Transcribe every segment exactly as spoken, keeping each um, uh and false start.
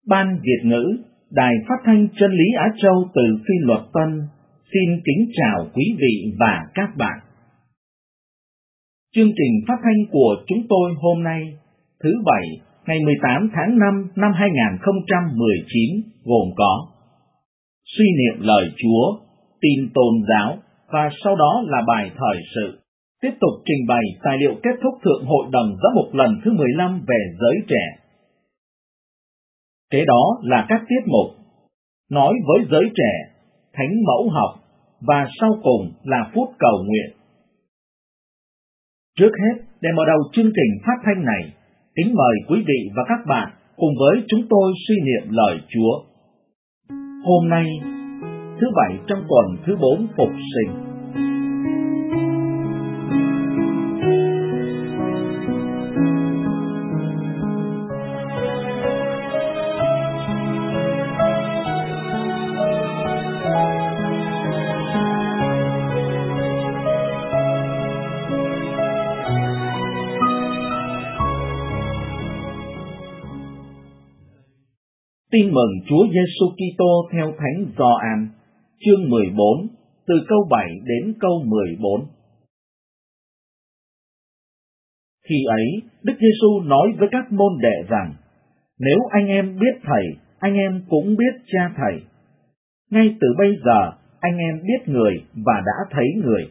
Ban Việt ngữ, Đài Phát thanh Chân lý Á Châu từ Phi Luật Tân xin kính chào quý vị và các bạn. Chương trình phát thanh của chúng tôi hôm nay, thứ Bảy, ngày mười tám tháng năm năm hai nghìn không trăm mười chín gồm có suy niệm lời Chúa, tin tôn giáo và sau đó là bài thời sự. Tiếp tục trình bày tài liệu kết thúc Thượng Hội đồng Giám mục lần thứ mười lăm về giới trẻ. Kế đó là các tiết mục nói với giới trẻ, thánh mẫu học và sau cùng là phút cầu nguyện. Trước hết, để mở đầu chương trình phát thanh này, kính mời quý vị và các bạn cùng với chúng tôi suy niệm lời Chúa. Hôm nay, thứ Bảy trong tuần thứ bốn Phục sinh. Tin mừng Chúa Giêsu Kitô theo Thánh Gioan, chương mười bốn, từ câu bảy đến câu mười bốn. Khi ấy, Đức Giêsu nói với các môn đệ rằng: Nếu anh em biết Thầy, anh em cũng biết Cha Thầy. Ngay từ bây giờ, anh em biết người và đã thấy người.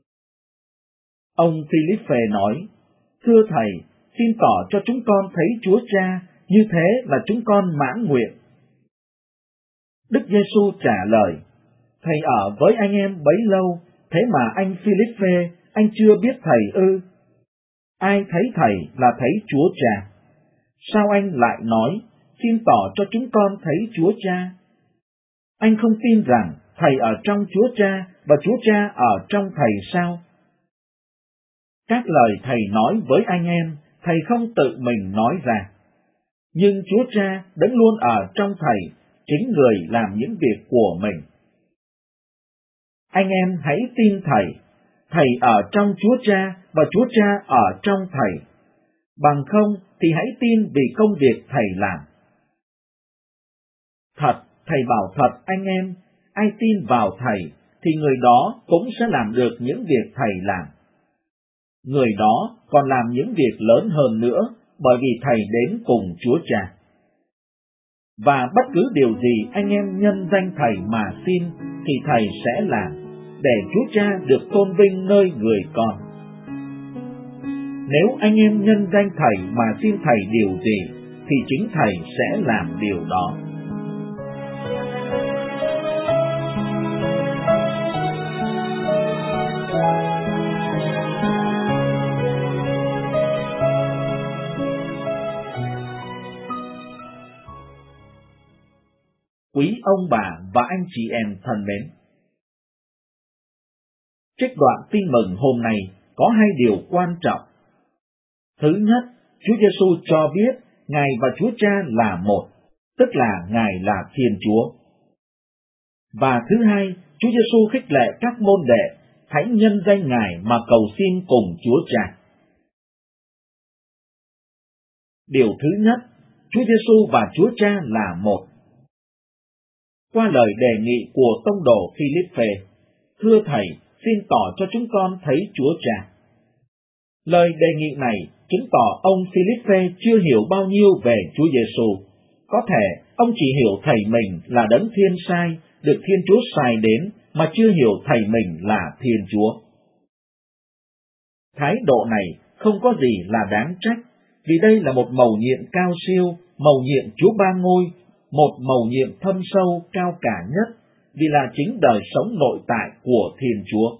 Ông Philippe nói: Thưa Thầy, xin tỏ cho chúng con thấy Chúa Cha, như thế là chúng con mãn nguyện. Đức Giêsu trả lời: Thầy ở với anh em bấy lâu, thế mà anh Philippe, anh chưa biết Thầy ư? Ai thấy Thầy là thấy Chúa Cha. Sao anh lại nói, xin tỏ cho chúng con thấy Chúa Cha? Anh không tin rằng Thầy ở trong Chúa Cha và Chúa Cha ở trong Thầy sao? Các lời Thầy nói với anh em, Thầy không tự mình nói ra. Nhưng Chúa Cha vẫn luôn ở trong Thầy, chính người làm những việc của mình. Anh em hãy tin Thầy, Thầy ở trong Chúa Cha và Chúa Cha ở trong Thầy. Bằng không thì hãy tin vì công việc Thầy làm. Thật, Thầy bảo thật anh em, ai tin vào Thầy thì người đó cũng sẽ làm được những việc Thầy làm. Người đó còn làm những việc lớn hơn nữa, bởi vì Thầy đến cùng Chúa Cha. Và bất cứ điều gì anh em nhân danh Thầy mà xin thì Thầy sẽ làm, để Chúa Cha được tôn vinh nơi người con. Nếu anh em nhân danh Thầy mà xin Thầy điều gì, thì chính Thầy sẽ làm điều đó. Quý ông bà và anh chị em thân mến, trích đoạn tin mừng hôm nay có hai điều quan trọng. Thứ nhất, Chúa Giêsu cho biết Ngài và Chúa Cha là một, tức là Ngài là Thiên Chúa. Và thứ hai, Chúa Giêsu khích lệ các môn đệ hãy nhân danh Ngài mà cầu xin cùng Chúa Cha. Điều thứ nhất, Chúa Giêsu và Chúa Cha là một. Qua lời đề nghị của tông đồ Philippe, thưa Thầy, xin tỏ cho chúng con thấy Chúa Cha. Lời đề nghị này chứng tỏ ông Philippe chưa hiểu bao nhiêu về Chúa Giêsu. Có thể ông chỉ hiểu Thầy mình là Đấng Thiên Sai, được Thiên Chúa sai đến, mà chưa hiểu Thầy mình là Thiên Chúa. Thái độ này không có gì là đáng trách, vì đây là một mầu nhiệm cao siêu, mầu nhiệm Chúa Ba Ngôi, một mầu nhiệm thâm sâu cao cả nhất, vì là chính đời sống nội tại của Thiên Chúa.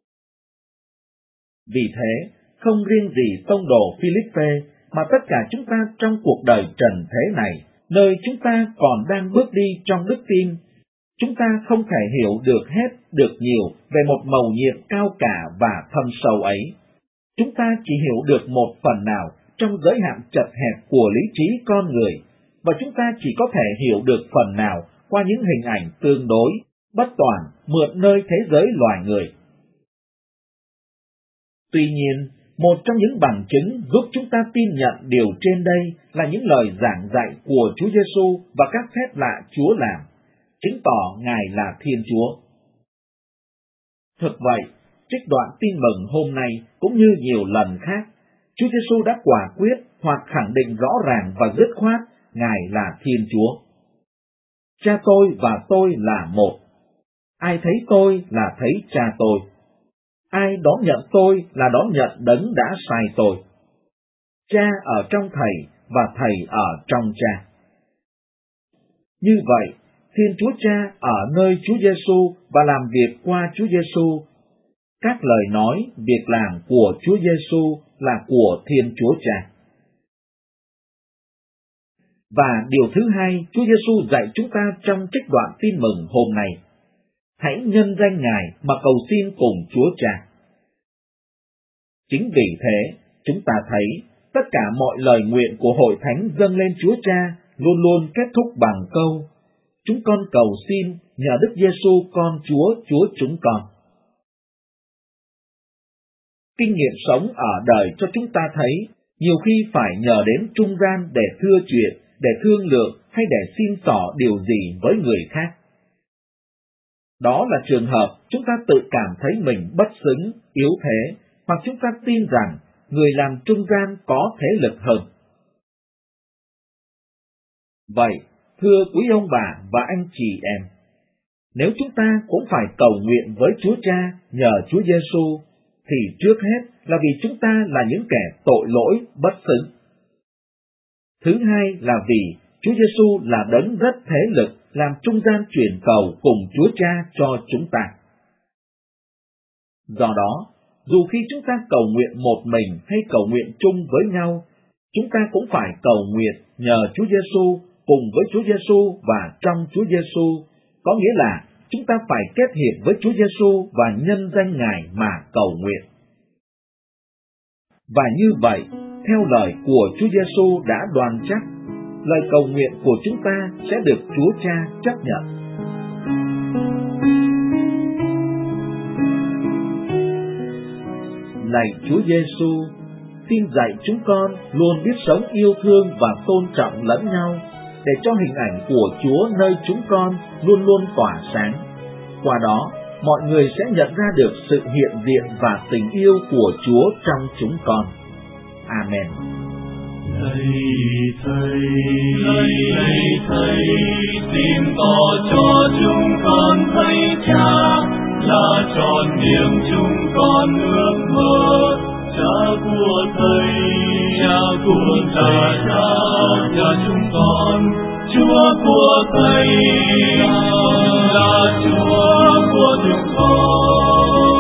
Vì thế, không riêng gì tông đồ Philippe, mà tất cả chúng ta trong cuộc đời trần thế này, nơi chúng ta còn đang bước đi trong đức tin, chúng ta không thể hiểu được hết, được nhiều về một mầu nhiệm cao cả và thâm sâu ấy. Chúng ta chỉ hiểu được một phần nào trong giới hạn chật hẹp của lý trí con người, và chúng ta chỉ có thể hiểu được phần nào qua những hình ảnh tương đối, bất toàn, mượn nơi thế giới loài người. Tuy nhiên, Một trong những bằng chứng giúp chúng ta tin nhận điều trên đây là những lời giảng dạy của Chúa Giêsu và các phép lạ Chúa làm, chứng tỏ Ngài là Thiên Chúa. Thực vậy, trích đoạn tin mừng hôm nay cũng như nhiều lần khác, Chúa Giêsu đã quả quyết hoặc khẳng định rõ ràng và dứt khoát Ngài là Thiên Chúa. Cha tôi và tôi là một. Ai thấy tôi là thấy cha tôi. Ai đón nhận tôi là đón nhận đấng đã sai tôi. Cha ở trong Thầy và Thầy ở trong Cha. Như vậy, Thiên Chúa Cha ở nơi Chúa Giêsu và làm việc qua Chúa Giêsu. Các lời nói, việc làm của Chúa Giêsu là của Thiên Chúa Cha. Và điều thứ hai Chúa Giêsu dạy chúng ta trong trích đoạn tin mừng hôm nay: hãy nhân danh Ngài mà cầu xin cùng Chúa Cha. Chính vì thế, chúng ta thấy tất cả mọi lời nguyện của hội thánh dâng lên Chúa Cha luôn luôn kết thúc bằng câu: chúng con cầu xin nhờ Đức Giêsu con Chúa, Chúa chúng con. Kinh nghiệm sống ở đời cho chúng ta thấy, nhiều khi phải nhờ đến trung gian để thưa chuyện, để thương lượng hay để xin xỏ điều gì với người khác. Đó là trường hợp chúng ta tự cảm thấy mình bất xứng, yếu thế, hoặc chúng ta tin rằng người làm trung gian có thế lực hơn. Vậy, thưa quý ông bà và anh chị em, nếu chúng ta cũng phải cầu nguyện với Chúa Cha nhờ Chúa Giêsu, thì trước hết là vì chúng ta là những kẻ tội lỗi bất xứng. Thứ hai là vì Chúa Giêsu là đấng rất thế lực làm trung gian truyền cầu cùng Chúa Cha cho chúng ta. Do đó, dù khi chúng ta cầu nguyện một mình hay cầu nguyện chung với nhau, chúng ta cũng phải cầu nguyện nhờ Chúa Giêsu cùng với Chúa Giêsu và trong Chúa Giêsu, có nghĩa là chúng ta phải kết hiệp với Chúa Giêsu và nhân danh Ngài mà cầu nguyện. Và như vậy, theo lời của Chúa Giêsu đã đoan chắc, lời cầu nguyện của chúng ta sẽ được Chúa Cha chấp nhận. Lạy Chúa Giêsu, xin dạy chúng con luôn biết sống yêu thương và tôn trọng lẫn nhau, để cho hình ảnh của Chúa nơi chúng con luôn luôn tỏa sáng. Qua đó, mọi người sẽ nhận ra được sự hiện diện và tình yêu của Chúa trong chúng con. Amen. Lạy Thầy, lạy lạy Thầy, xin tỏ cho chúng con thấy Cha, là tròn niềm chúng con ước mơ. Cha của Thầy, Cha của Thầy, Cha, Cha chúng con, Chúa của Thầy, là Chúa của chúng con.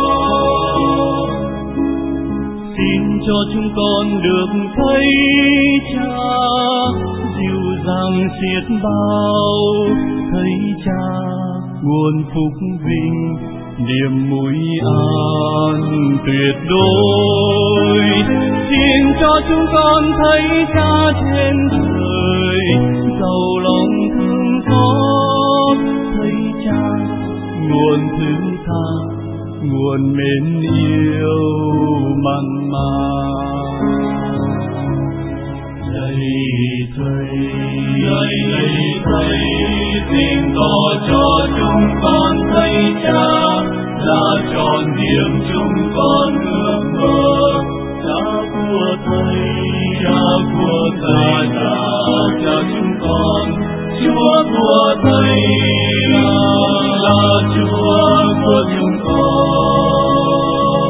Xin cho chúng con được thấy Cha, dịu dàng xiết bao, thấy Cha nguồn phúc vinh, niềm vui an tuyệt đối. Xin cho chúng con thấy Cha trên trời, giàu lòng thương xót, thấy Cha nguồn thứ tha, nguồn mến yêu mặn mà. Lạy Thầy, lạy lạy Thầy, xin tỏ cho chúng con thấy Cha, là tròn niềm chúng con ước mơ. Cha của Thầy, Cha của Thầy, Cha, Cha chúng con, Chúa của Thầy, là Chúa của chúng con.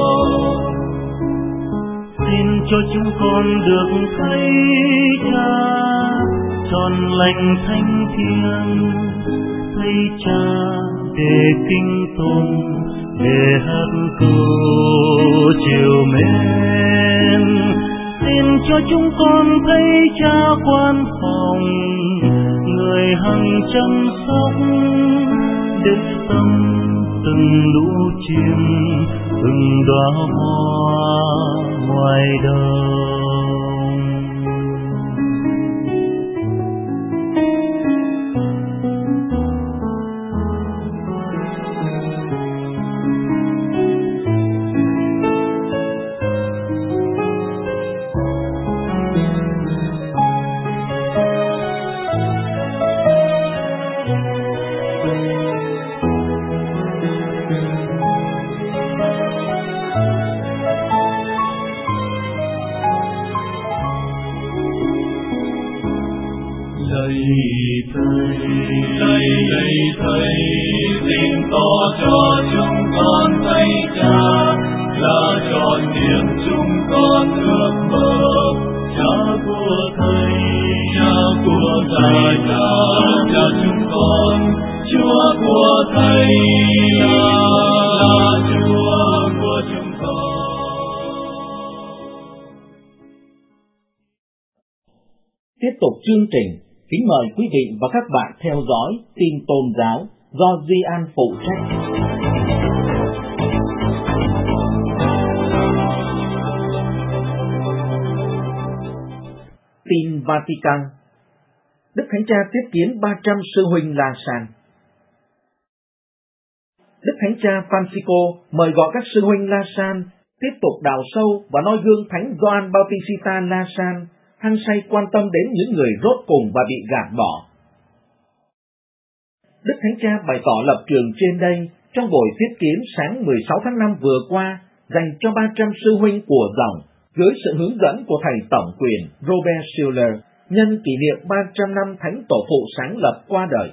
Xin cho chúng con được thấy Cha, tròn lành thánh thiêng, thấy Cha để kinh tôn, để hát câu chiều mến. Xin cho chúng con thấy Cha quan phòng, người hằng chăm sóc, để tâm từng lũ chim, từng đóa hoa ngoài đồng. thầy thầy lạy lạy thầy xin tỏ cho chúng con thấy cha là trọn niềm chúng con ước mơ. Cha của thầy, cha của thầy, cha cha chúng con, Chúa của thầy là, là Chúa của chúng con. Tiếp tục chương trình, kính mời quý vị và các bạn theo dõi tin tôn giáo do Di An phụ trách. Tin Vatican. Đức Thánh Cha tiếp kiến ba trăm sư huynh La San. Đức Thánh Cha Francisco mời gọi các sư huynh La San tiếp tục đào sâu và noi gương Thánh Gioan Bautista La San, hăng say quan tâm đến những người rốt cùng và bị gạt bỏ. Đức Thánh Cha bày tỏ lập trường trên đây trong buổi tiếp kiến sáng mười sáu tháng năm vừa qua dành cho ba trăm sư huynh của dòng, dưới sự hướng dẫn của thầy tổng quyền Robert Schuller, nhân kỷ niệm ba trăm năm Thánh Tổ phụ sáng lập qua đời.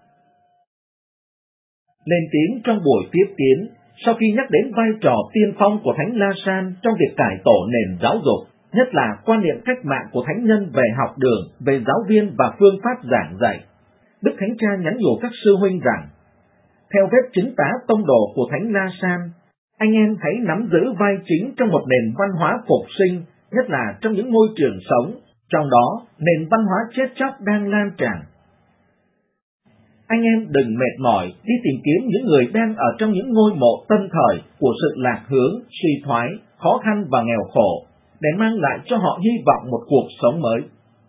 Lên tiếng trong buổi tiếp kiến, sau khi nhắc đến vai trò tiên phong của Thánh La San trong việc cải tổ nền giáo dục, nhất là quan niệm cách mạng của thánh nhân về học đường, về giáo viên và phương pháp giảng dạy, Đức Thánh Cha nhắn nhủ các sư huynh rằng, theo vết chứng tá tông đồ của Thánh La San, anh em hãy nắm giữ vai chính trong một nền văn hóa phục sinh, nhất là trong những môi trường sống, trong đó nền văn hóa chết chóc đang lan tràn. Anh em đừng mệt mỏi đi tìm kiếm những người đang ở trong những ngôi mộ tân thời của sự lạc hướng, suy thoái, khó khăn và nghèo khổ, để mang lại cho họ hy vọng một cuộc sống mới.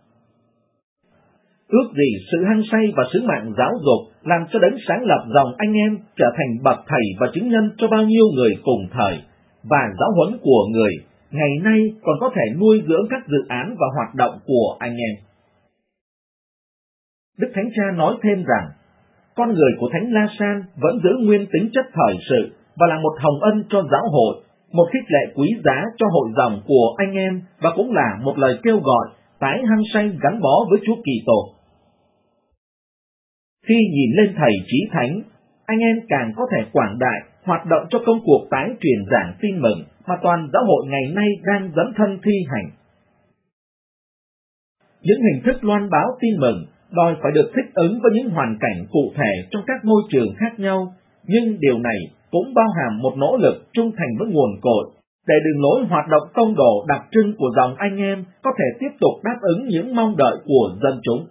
Ước gì sự hăng say và sứ mạng giáo dục làm cho đấng sáng lập dòng anh em trở thành bậc thầy và chứng nhân cho bao nhiêu người cùng thời, và giáo huấn của người ngày nay còn có thể nuôi dưỡng các dự án và hoạt động của anh em. Đức Thánh Cha nói thêm rằng, con người của Thánh La San vẫn giữ nguyên tính chất thời sự và là một hồng ân cho giáo hội, một khích lệ quý giá cho hội dòng của anh em và cũng là một lời kêu gọi tái hăng say gắn bó với Chúa Kitô. Khi nhìn lên Thầy Chí Thánh, anh em càng có thể quảng đại, hoạt động cho công cuộc tái truyền giảng tin mừng mà toàn giáo hội ngày nay đang dấn thân thi hành. Những hình thức loan báo tin mừng đòi phải được thích ứng với những hoàn cảnh cụ thể trong các môi trường khác nhau, nhưng điều này cũng bao hàm một nỗ lực trung thành với nguồn cội, để đường lối hoạt động tông đồ đặc trưng của dòng anh em có thể tiếp tục đáp ứng những mong đợi của dân chúng.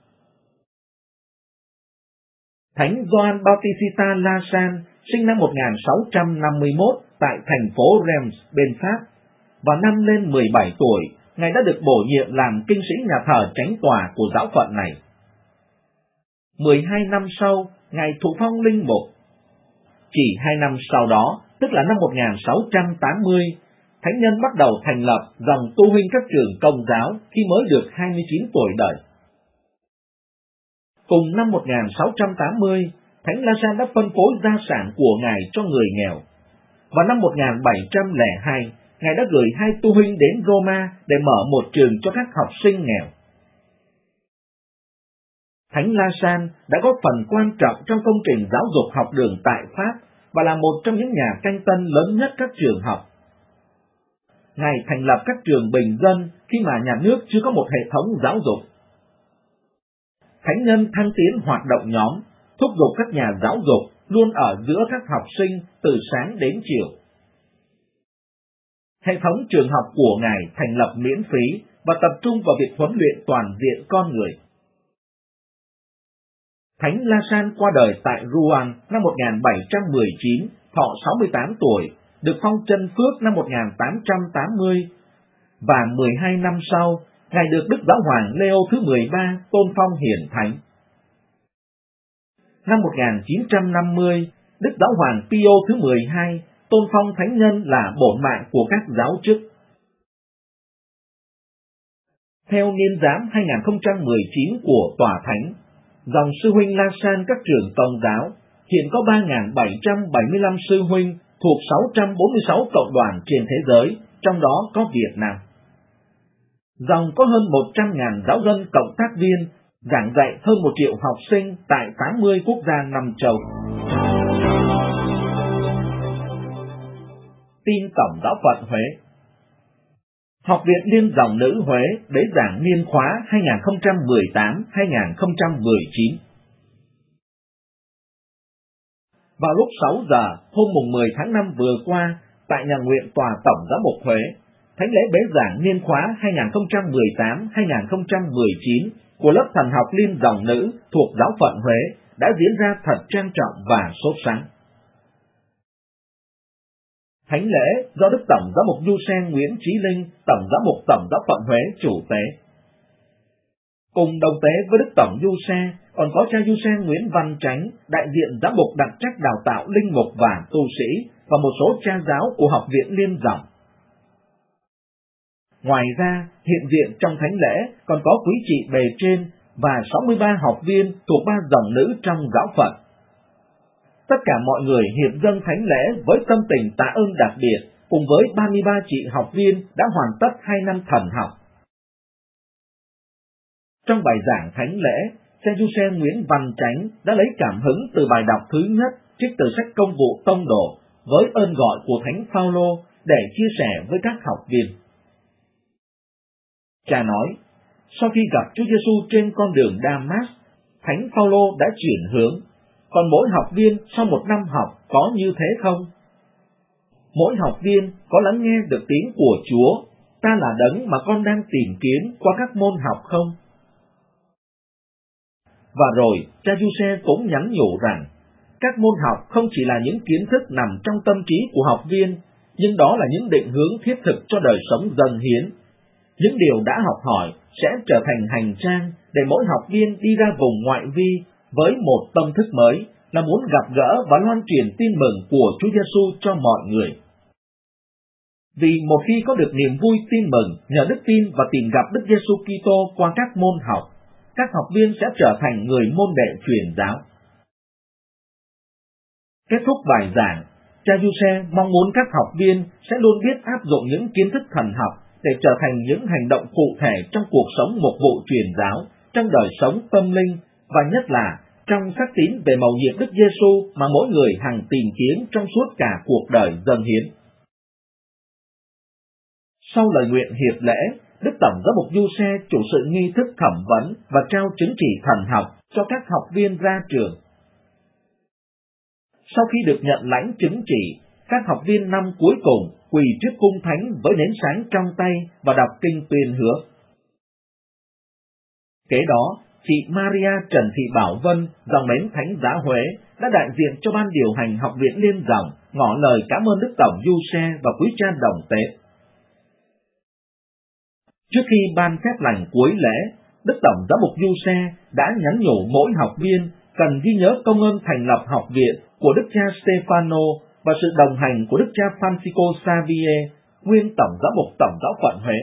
Thánh Gioan Bautista La San sinh năm một nghìn sáu trăm năm mươi mốt tại thành phố Reims bên Pháp, và năm lên mười bảy tuổi, Ngài đã được bổ nhiệm làm kinh sĩ nhà thờ chánh tòa của giáo phận này. mười hai năm sau, Ngài thụ phong linh mục. Chỉ hai năm sau đó, tức là năm một nghìn sáu trăm tám mươi, Thánh nhân bắt đầu thành lập dòng tu huynh các trường Công giáo khi mới được hai mươi chín tuổi đời. Cùng năm một nghìn sáu trăm tám mươi, Thánh La San đã phân phối gia sản của Ngài cho người nghèo. Vào năm một nghìn bảy trăm lẻ hai, Ngài đã gửi hai tu huynh đến Roma để mở một trường cho các học sinh nghèo. Thánh La San đã góp phần quan trọng trong công trình giáo dục học đường tại Pháp và là một trong những nhà canh tân lớn nhất các trường học. Ngài thành lập các trường bình dân khi mà nhà nước chưa có một hệ thống giáo dục. Thánh nhân thăng tiến hoạt động nhóm, thúc giục các nhà giáo dục luôn ở giữa các học sinh từ sáng đến chiều. Hệ thống trường học của Ngài thành lập miễn phí và tập trung vào việc huấn luyện toàn diện con người. Thánh La San qua đời tại Rouen năm một nghìn bảy trăm mười chín, thọ sáu mươi tám tuổi, được phong chân phước năm một nghìn tám trăm tám mươi, và mười hai năm sau, Ngài được Đức Giáo hoàng Leo thứ mười ba tôn phong hiển thánh. Năm một nghìn chín trăm năm mươi, Đức Giáo hoàng Pio thứ mười hai tôn phong thánh nhân là bổn mạng của các giáo chức. Theo niên giám hai nghìn không trăm mười chín của Tòa Thánh, dòng sư huynh La San các trường Công giáo hiện có ba nghìn bảy trăm bảy mươi lăm sư huynh thuộc sáu trăm bốn mươi sáu cộng đoàn trên thế giới, trong đó có Việt Nam. Dòng có hơn một trăm nghìn giáo dân cộng tác viên giảng dạy hơn một triệu học sinh tại tám mươi quốc gia năm châu. Tin Tổng Giáo phận Huế. Học viện Liên dòng nữ Huế bế giảng niên khóa hai nghìn không trăm mười tám đến hai nghìn không trăm mười chín. Vào lúc sáu giờ hôm mùng mười tháng năm vừa qua, tại nhà nguyện tòa Tổng giám mục Huế, thánh lễ bế giảng niên khóa hai nghìn không trăm mười tám đến hai nghìn không trăm mười chín của lớp thần học Liên dòng nữ thuộc giáo phận Huế đã diễn ra thật trang trọng và sốt sắng. Thánh lễ do Đức Tổng giám mục Du Sen Nguyễn Chí Linh, Tổng giám mục Tổng giáo phận Huế chủ tế. Cùng đồng tế với Đức Tổng Du Sen còn có cha Du Sen Nguyễn Văn Chánh, đại diện giám mục đặc trách đào tạo linh mục và tu sĩ, và một số cha giáo của học viện Liên dòng. Ngoài ra, hiện diện trong thánh lễ còn có quý chị bề trên và sáu mươi ba học viên thuộc ba dòng nữ trong giáo phận. Tất cả mọi người hiệp dâng thánh lễ với tâm tình tạ ơn đặc biệt, cùng với ba mươi ba chị học viên đã hoàn tất hai năm thần học. Trong bài giảng thánh lễ, cha Du Sen Nguyễn Văn Chánh đã lấy cảm hứng từ bài đọc thứ nhất trích từ sách Công vụ Tông đồ với ơn gọi của Thánh Phaolô để chia sẻ với các học viên. Cha nói, sau khi gặp Chúa Giêsu trên con đường Đa-mát, Thánh Phaolô đã chuyển hướng. Còn mỗi học viên sau một năm học có như thế không? Mỗi học viên có lắng nghe được tiếng của Chúa, ta là đấng mà con đang tìm kiếm qua các môn học không? Và rồi, cha Du-se cũng nhắn nhủ rằng, các môn học không chỉ là những kiến thức nằm trong tâm trí của học viên, nhưng đó là những định hướng thiết thực cho đời sống dâng hiến. Những điều đã học hỏi sẽ trở thành hành trang để mỗi học viên đi ra vùng ngoại vi với một tâm thức mới, là muốn gặp gỡ và loan truyền tin mừng của Chúa Giêsu cho mọi người. Vì một khi có được niềm vui tin mừng nhờ đức tin và tìm gặp Đức Giêsu Kitô qua các môn học, các học viên sẽ trở thành người môn đệ truyền giáo. Kết thúc bài giảng, cha Du-se mong muốn các học viên sẽ luôn biết áp dụng những kiến thức thần học để trở thành những hành động cụ thể trong cuộc sống mục vụ truyền giáo, trong đời sống tâm linh, và nhất là trong xác tín về mầu nhiệm Đức Giêsu mà mỗi người hằng tìm kiếm trong suốt cả cuộc đời dâng hiến. Sau lời nguyện hiệp lễ, Đức Tổng giám mục Du-se chủ sự nghi thức thẩm vấn và trao chứng chỉ thần học cho các học viên ra trường. Sau khi được nhận lãnh chứng chỉ, các học viên năm cuối cùng quỳ trước cung thánh với nến sáng trong tay và đọc kinh tuyên hứa. Kế đó, chị Maria Trần Thị Bảo Vân, dòng mến Thánh giá Huế, đã đại diện cho ban điều hành học viện Liên dòng ngỏ lời cảm ơn Đức Tổng Du-se và quý cha đồng tế. Trước khi ban phép lành cuối lễ, Đức Tổng giám mục Du-se đã nhắn nhủ mỗi học viên cần ghi nhớ công ơn thành lập học viện của Đức cha Stefano và sự đồng hành của Đức cha Francisco Xavier, nguyên Tổng giám mục Tổng giáo phận Huế.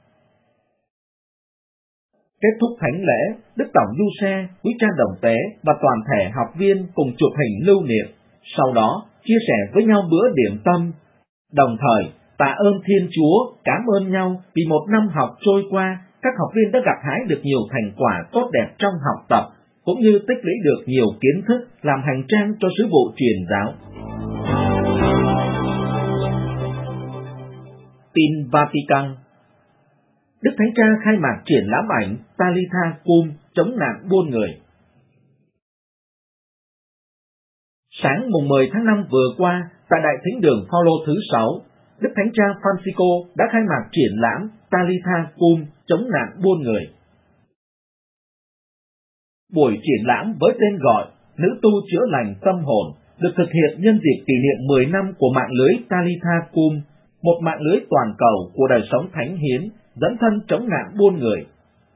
Kết thúc thánh lễ, Đức Tổng Du-se, quý cha đồng tế và toàn thể học viên cùng chụp hình lưu niệm, sau đó chia sẻ với nhau bữa điểm tâm, đồng thời tạ ơn Thiên Chúa, cảm ơn nhau vì một năm học trôi qua, các học viên đã gặt hái được nhiều thành quả tốt đẹp trong học tập, cũng như tích lũy được nhiều kiến thức làm hành trang cho sứ vụ truyền giáo. Tin Vatican. Đức Thánh Cha khai mạc triển lãm ảnh Talitha Cum chống nạn buôn người. Sáng mùng mười tháng năm vừa qua, tại Đại Thính đường Phaolô thứ sáu, Đức Thánh Cha Francisco đã khai mạc triển lãm Talitha Cum chống nạn buôn người. Buổi triển lãm với tên gọi Nữ tu chữa lành tâm hồn được thực hiện nhân dịp kỷ niệm mười năm của mạng lưới Talitha Cum, một mạng lưới toàn cầu của đời sống thánh hiến, dấn thân chống nạn buôn người.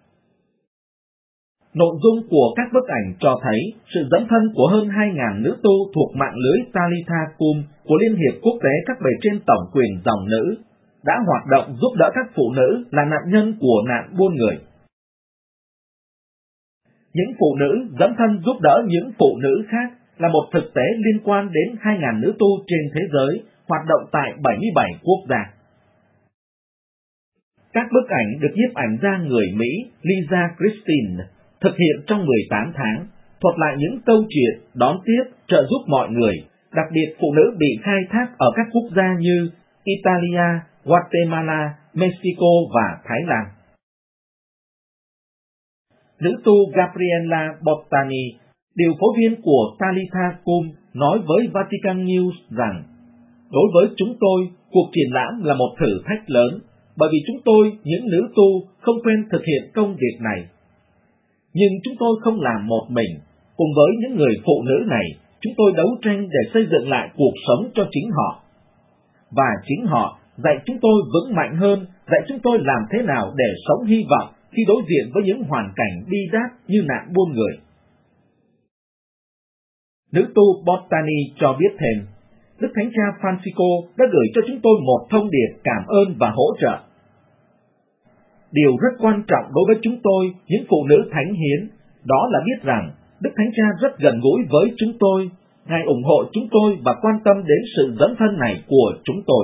Nội dung của các bức ảnh cho thấy sự dấn thân của hơn hai nghìn nữ tu thuộc mạng lưới Talitha Cum của Liên hiệp Quốc tế các bề trên tổng quyền dòng nữ, đã hoạt động giúp đỡ các phụ nữ là nạn nhân của nạn buôn người. Những phụ nữ dấn thân giúp đỡ những phụ nữ khác là một thực tế liên quan đến hai nghìn nữ tu trên thế giới hoạt động tại bảy mươi bảy quốc gia. Các bức ảnh được nhiếp ảnh gia người Mỹ Lisa Christine thực hiện trong mười tám tháng, thuật lại những câu chuyện, đón tiếp, trợ giúp mọi người, đặc biệt phụ nữ bị khai thác ở các quốc gia như Italia, Guatemala, Mexico và Thái Lan. Nữ tu Gabriela Bottani, điều phối viên của Talitha Cum, nói với Vatican News rằng, đối với chúng tôi, cuộc triển lãm là một thử thách lớn, bởi vì chúng tôi, những nữ tu, không quen thực hiện công việc này. Nhưng chúng tôi không làm một mình. Cùng với những người phụ nữ này, chúng tôi đấu tranh để xây dựng lại cuộc sống cho chính họ. Và chính họ dạy chúng tôi vững mạnh hơn, dạy chúng tôi làm thế nào để sống hy vọng khi đối diện với những hoàn cảnh bi đát như nạn buôn người. Nữ tu Bottani cho biết thêm, Đức Thánh Cha Francisco đã gửi cho chúng tôi một thông điệp cảm ơn và hỗ trợ. Điều rất quan trọng đối với chúng tôi, những phụ nữ thánh hiến, đó là biết rằng Đức Thánh Cha rất gần gũi với chúng tôi, Ngài ủng hộ chúng tôi và quan tâm đến sự dấn thân này của chúng tôi.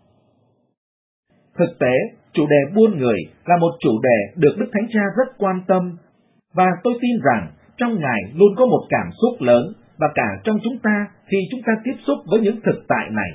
Thực tế, chủ đề buôn người là một chủ đề được Đức Thánh Cha rất quan tâm, và tôi tin rằng trong Ngài luôn có một cảm xúc lớn, và cả trong chúng ta khi chúng ta tiếp xúc với những thực tại này.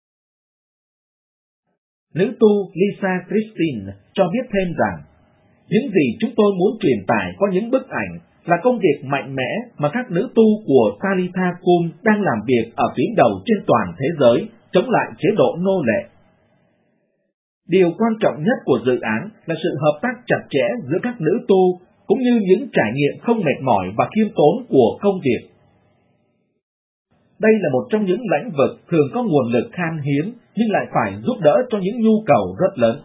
Nữ tu Lisa Christine cho biết thêm rằng, những gì chúng tôi muốn truyền tải qua những bức ảnh là công việc mạnh mẽ mà các nữ tu của Talitha Cum đang làm việc ở tuyến đầu trên toàn thế giới, chống lại chế độ nô lệ. Điều quan trọng nhất của dự án là sự hợp tác chặt chẽ giữa các nữ tu, cũng như những trải nghiệm không mệt mỏi và khiêm tốn của công việc. Đây là một trong những lĩnh vực thường có nguồn lực khan hiếm, nhưng lại phải giúp đỡ cho những nhu cầu rất lớn.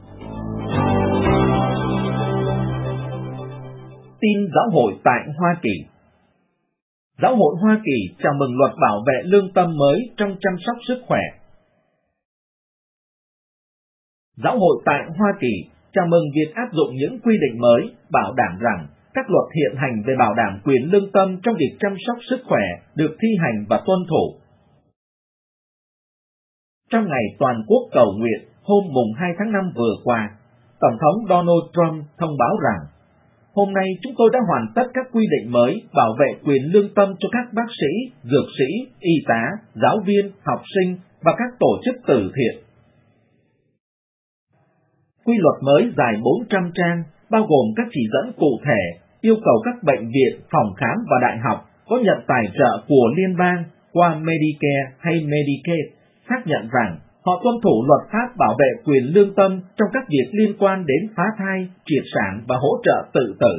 Tin giáo hội tại Hoa Kỳ. Giáo hội Hoa Kỳ chào mừng luật bảo vệ lương tâm mới trong chăm sóc sức khỏe. Giáo hội tại Hoa Kỳ chào mừng việc áp dụng những quy định mới bảo đảm rằng các luật hiện hành về bảo đảm quyền lương tâm trong việc chăm sóc sức khỏe được thi hành và tuân thủ. Trong ngày toàn quốc cầu nguyện hôm mùng hai tháng năm vừa qua, Tổng thống Donald Trump thông báo rằng, hôm nay chúng tôi đã hoàn tất các quy định mới bảo vệ quyền lương tâm cho các bác sĩ, dược sĩ, y tá, giáo viên, học sinh và các tổ chức từ thiện. Quy luật mới dài bốn trăm trang, bao gồm các chỉ dẫn cụ thể, yêu cầu các bệnh viện, phòng khám và đại học có nhận tài trợ của liên bang qua Medicare hay Medicaid xác nhận rằng họ tuân thủ luật pháp bảo vệ quyền lương tâm trong các việc liên quan đến phá thai, triệt sản và hỗ trợ tự tử.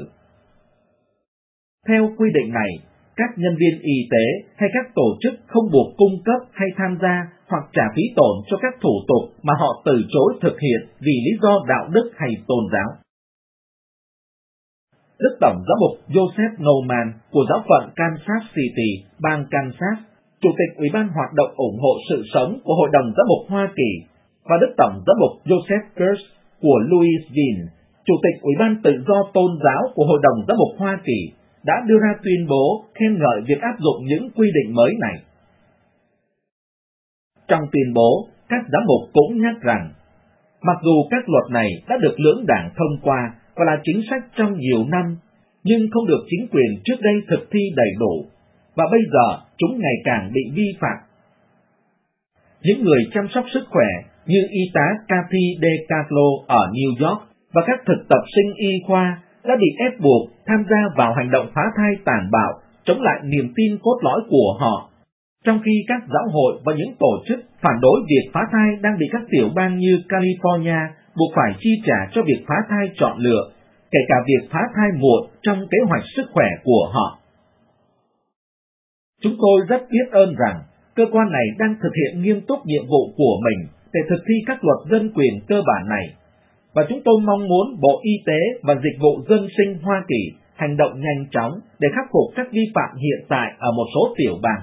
Theo quy định này, các nhân viên y tế hay các tổ chức không buộc cung cấp hay tham gia hoặc trả phí tổn cho các thủ tục mà họ từ chối thực hiện vì lý do đạo đức hay tôn giáo. Đức Tổng giám mục Joseph Norman của giáo phận Kansas City, bang Kansas, Chủ tịch Ủy ban Hoạt động ủng hộ sự sống của Hội đồng Giám mục Hoa Kỳ, và Đức Tổng giám mục Joseph Kurtz của Louisville, Chủ tịch Ủy ban Tự do Tôn giáo của Hội đồng Giám mục Hoa Kỳ, đã đưa ra tuyên bố khen ngợi việc áp dụng những quy định mới này. Trong tuyên bố, các giám mục cũng nhắc rằng, mặc dù các luật này đã được lưỡng đảng thông qua và là chính sách trong nhiều năm, nhưng không được chính quyền trước đây thực thi đầy đủ, và bây giờ chúng ngày càng bị vi phạm. Những người chăm sóc sức khỏe như y tá Kathy DeCarlo ở New York và các thực tập sinh y khoa đã bị ép buộc tham gia vào hành động phá thai tàn bạo chống lại niềm tin cốt lõi của họ, trong khi các giáo hội và những tổ chức phản đối việc phá thai đang bị các tiểu bang như California buộc phải chi trả cho việc phá thai chọn lựa, kể cả việc phá thai muộn trong kế hoạch sức khỏe của họ. Chúng tôi rất biết ơn rằng cơ quan này đang thực hiện nghiêm túc nhiệm vụ của mình để thực thi các luật dân quyền cơ bản này, và chúng tôi mong muốn Bộ Y tế và Dịch vụ Dân sinh Hoa Kỳ hành động nhanh chóng để khắc phục các vi phạm hiện tại ở một số tiểu bang.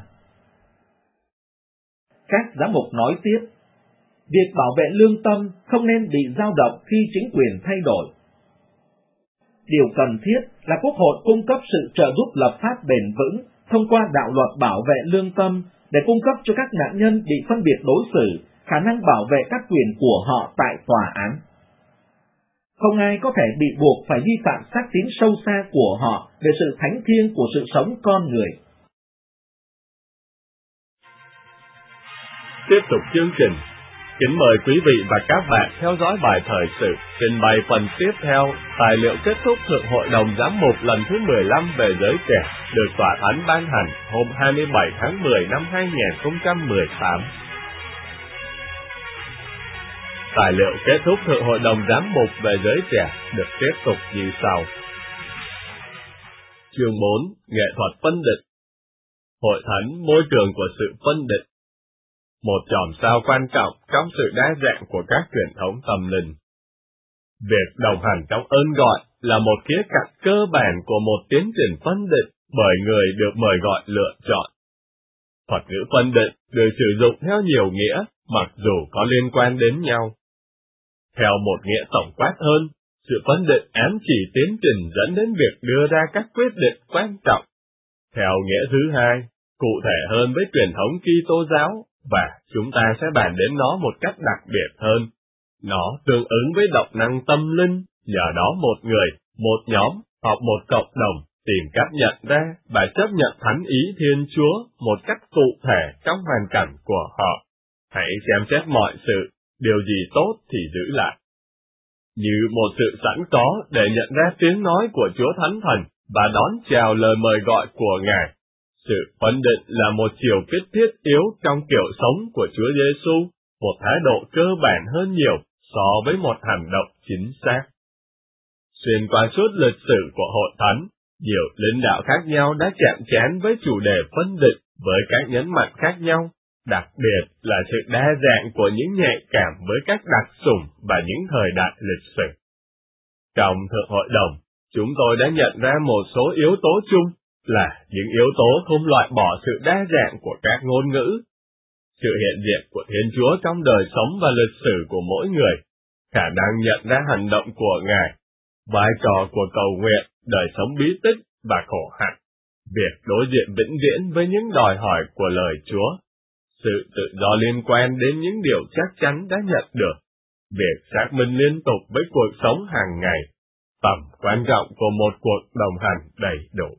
Các giám mục nói tiếp, việc bảo vệ lương tâm không nên bị dao động khi chính quyền thay đổi. Điều cần thiết là Quốc hội cung cấp sự trợ giúp lập pháp bền vững thông qua đạo luật bảo vệ lương tâm để cung cấp cho các nạn nhân bị phân biệt đối xử khả năng bảo vệ các quyền của họ tại tòa án. Không ai có thể bị buộc phải vi phạm xác tín sâu xa của họ về sự thánh thiêng của sự sống con người. Tiếp tục chương trình, kính mời quý vị và các bạn theo dõi bài thời sự trình bày phần tiếp theo, tài liệu kết thúc Thượng Hội đồng Giám mục lần thứ mười lăm về giới trẻ, được Tòa Thánh ban hành hôm hai mươi bảy tháng mười năm hai nghìn không trăm mười tám. Tài liệu kết thúc Thượng Hội đồng Giám mục về giới trẻ được tiếp tục như sau. Chương bốn. Nghệ thuật phân định. Hội thánh, môi trường của sự phân định. Một chòm sao quan trọng trong sự đa dạng của các truyền thống tâm linh. Việc đồng hành trong ơn gọi là một khía cạnh cơ bản của một tiến trình phân định bởi người được mời gọi lựa chọn. Thuật ngữ phân định được sử dụng theo nhiều nghĩa, mặc dù có liên quan đến nhau. Theo một nghĩa tổng quát hơn, sự phân định ám chỉ tiến trình dẫn đến việc đưa ra các quyết định quan trọng. Theo nghĩa thứ hai, cụ thể hơn với truyền thống Kitô giáo, và chúng ta sẽ bàn đến nó một cách đặc biệt hơn. Nó tương ứng với động năng tâm linh, nhờ đó một người, một nhóm, hoặc một cộng đồng tìm cách nhận ra và chấp nhận thánh ý Thiên Chúa một cách cụ thể trong hoàn cảnh của họ. Hãy xem xét mọi sự, điều gì tốt thì giữ lại. Như một sự sẵn có để nhận ra tiếng nói của Chúa Thánh Thần và đón chào lời mời gọi của Ngài. Sự phân định là một chiều kích thiết yếu trong kiểu sống của Chúa Giêsu, một thái độ cơ bản hơn nhiều so với một hành động chính xác. Xuyên qua suốt lịch sử của Hội Thánh, nhiều lãnh đạo khác nhau đã chạm trán với chủ đề phân định với các nhấn mạnh khác nhau, đặc biệt là sự đa dạng của những nhạy cảm với các đặc sủng và những thời đại lịch sử. Trong Thượng Hội đồng, chúng tôi đã nhận ra một số yếu tố chung, là những yếu tố không loại bỏ sự đa dạng của các ngôn ngữ. Sự hiện diện của Thiên Chúa trong đời sống và lịch sử của mỗi người, khả năng nhận ra hành động của Ngài, vai trò của cầu nguyện, đời sống bí tích và khổ hạnh, việc đối diện vĩnh viễn với những đòi hỏi của lời Chúa, sự tự do liên quan đến những điều chắc chắn đã nhận được, việc xác minh liên tục với cuộc sống hàng ngày, tầm quan trọng của một cuộc đồng hành đầy đủ.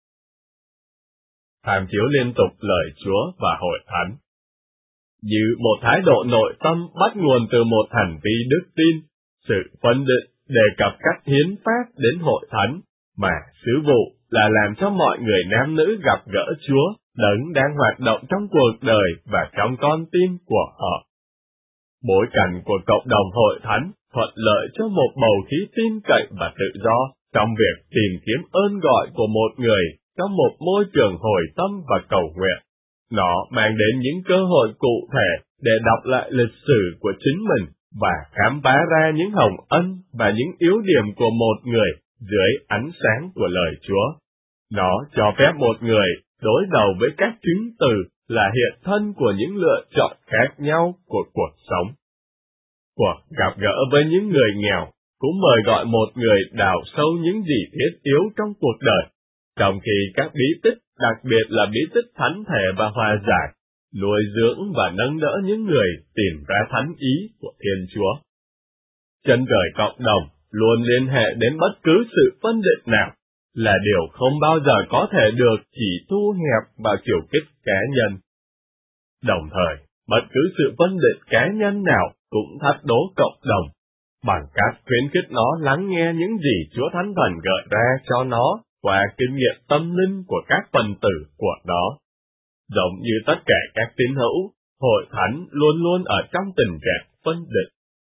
Tham chiếu liên tục lời Chúa và Hội Thánh. Như một thái độ nội tâm bắt nguồn từ một hành vi đức tin, sự phân định đề cập cách hiến pháp đến Hội Thánh, mà sứ vụ là làm cho mọi người nam nữ gặp gỡ Chúa, Đấng đang hoạt động trong cuộc đời và trong con tim của họ. Bối cảnh của cộng đồng Hội Thánh thuận lợi cho một bầu khí tin cậy và tự do trong việc tìm kiếm ơn gọi của một người trong một môi trường hồi tâm và cầu nguyện. Nó mang đến những cơ hội cụ thể để đọc lại lịch sử của chính mình và khám phá ra những hồng ân và những yếu điểm của một người dưới ánh sáng của lời Chúa. Nó cho phép một người đối đầu với các chứng từ là hiện thân của những lựa chọn khác nhau của cuộc sống. Cuộc gặp gỡ với những người nghèo cũng mời gọi một người đào sâu những gì thiết yếu trong cuộc đời, trong khi các bí tích, đặc biệt là bí tích thánh thể và hòa giải, nuôi dưỡng và nâng đỡ những người tìm ra thánh ý của Thiên Chúa. Chân trời cộng đồng luôn liên hệ đến bất cứ sự phân định nào, là điều không bao giờ có thể được chỉ thu hẹp vào chiều kích cá nhân. Đồng thời, bất cứ sự phân định cá nhân nào cũng thách đố cộng đồng, bằng cách khuyến khích nó lắng nghe những gì Chúa Thánh Thần gợi ra cho nó qua kinh nghiệm tâm linh của các phần tử của nó. Giống như tất cả các tín hữu, Hội Thánh luôn luôn ở trong tình trạng phân định.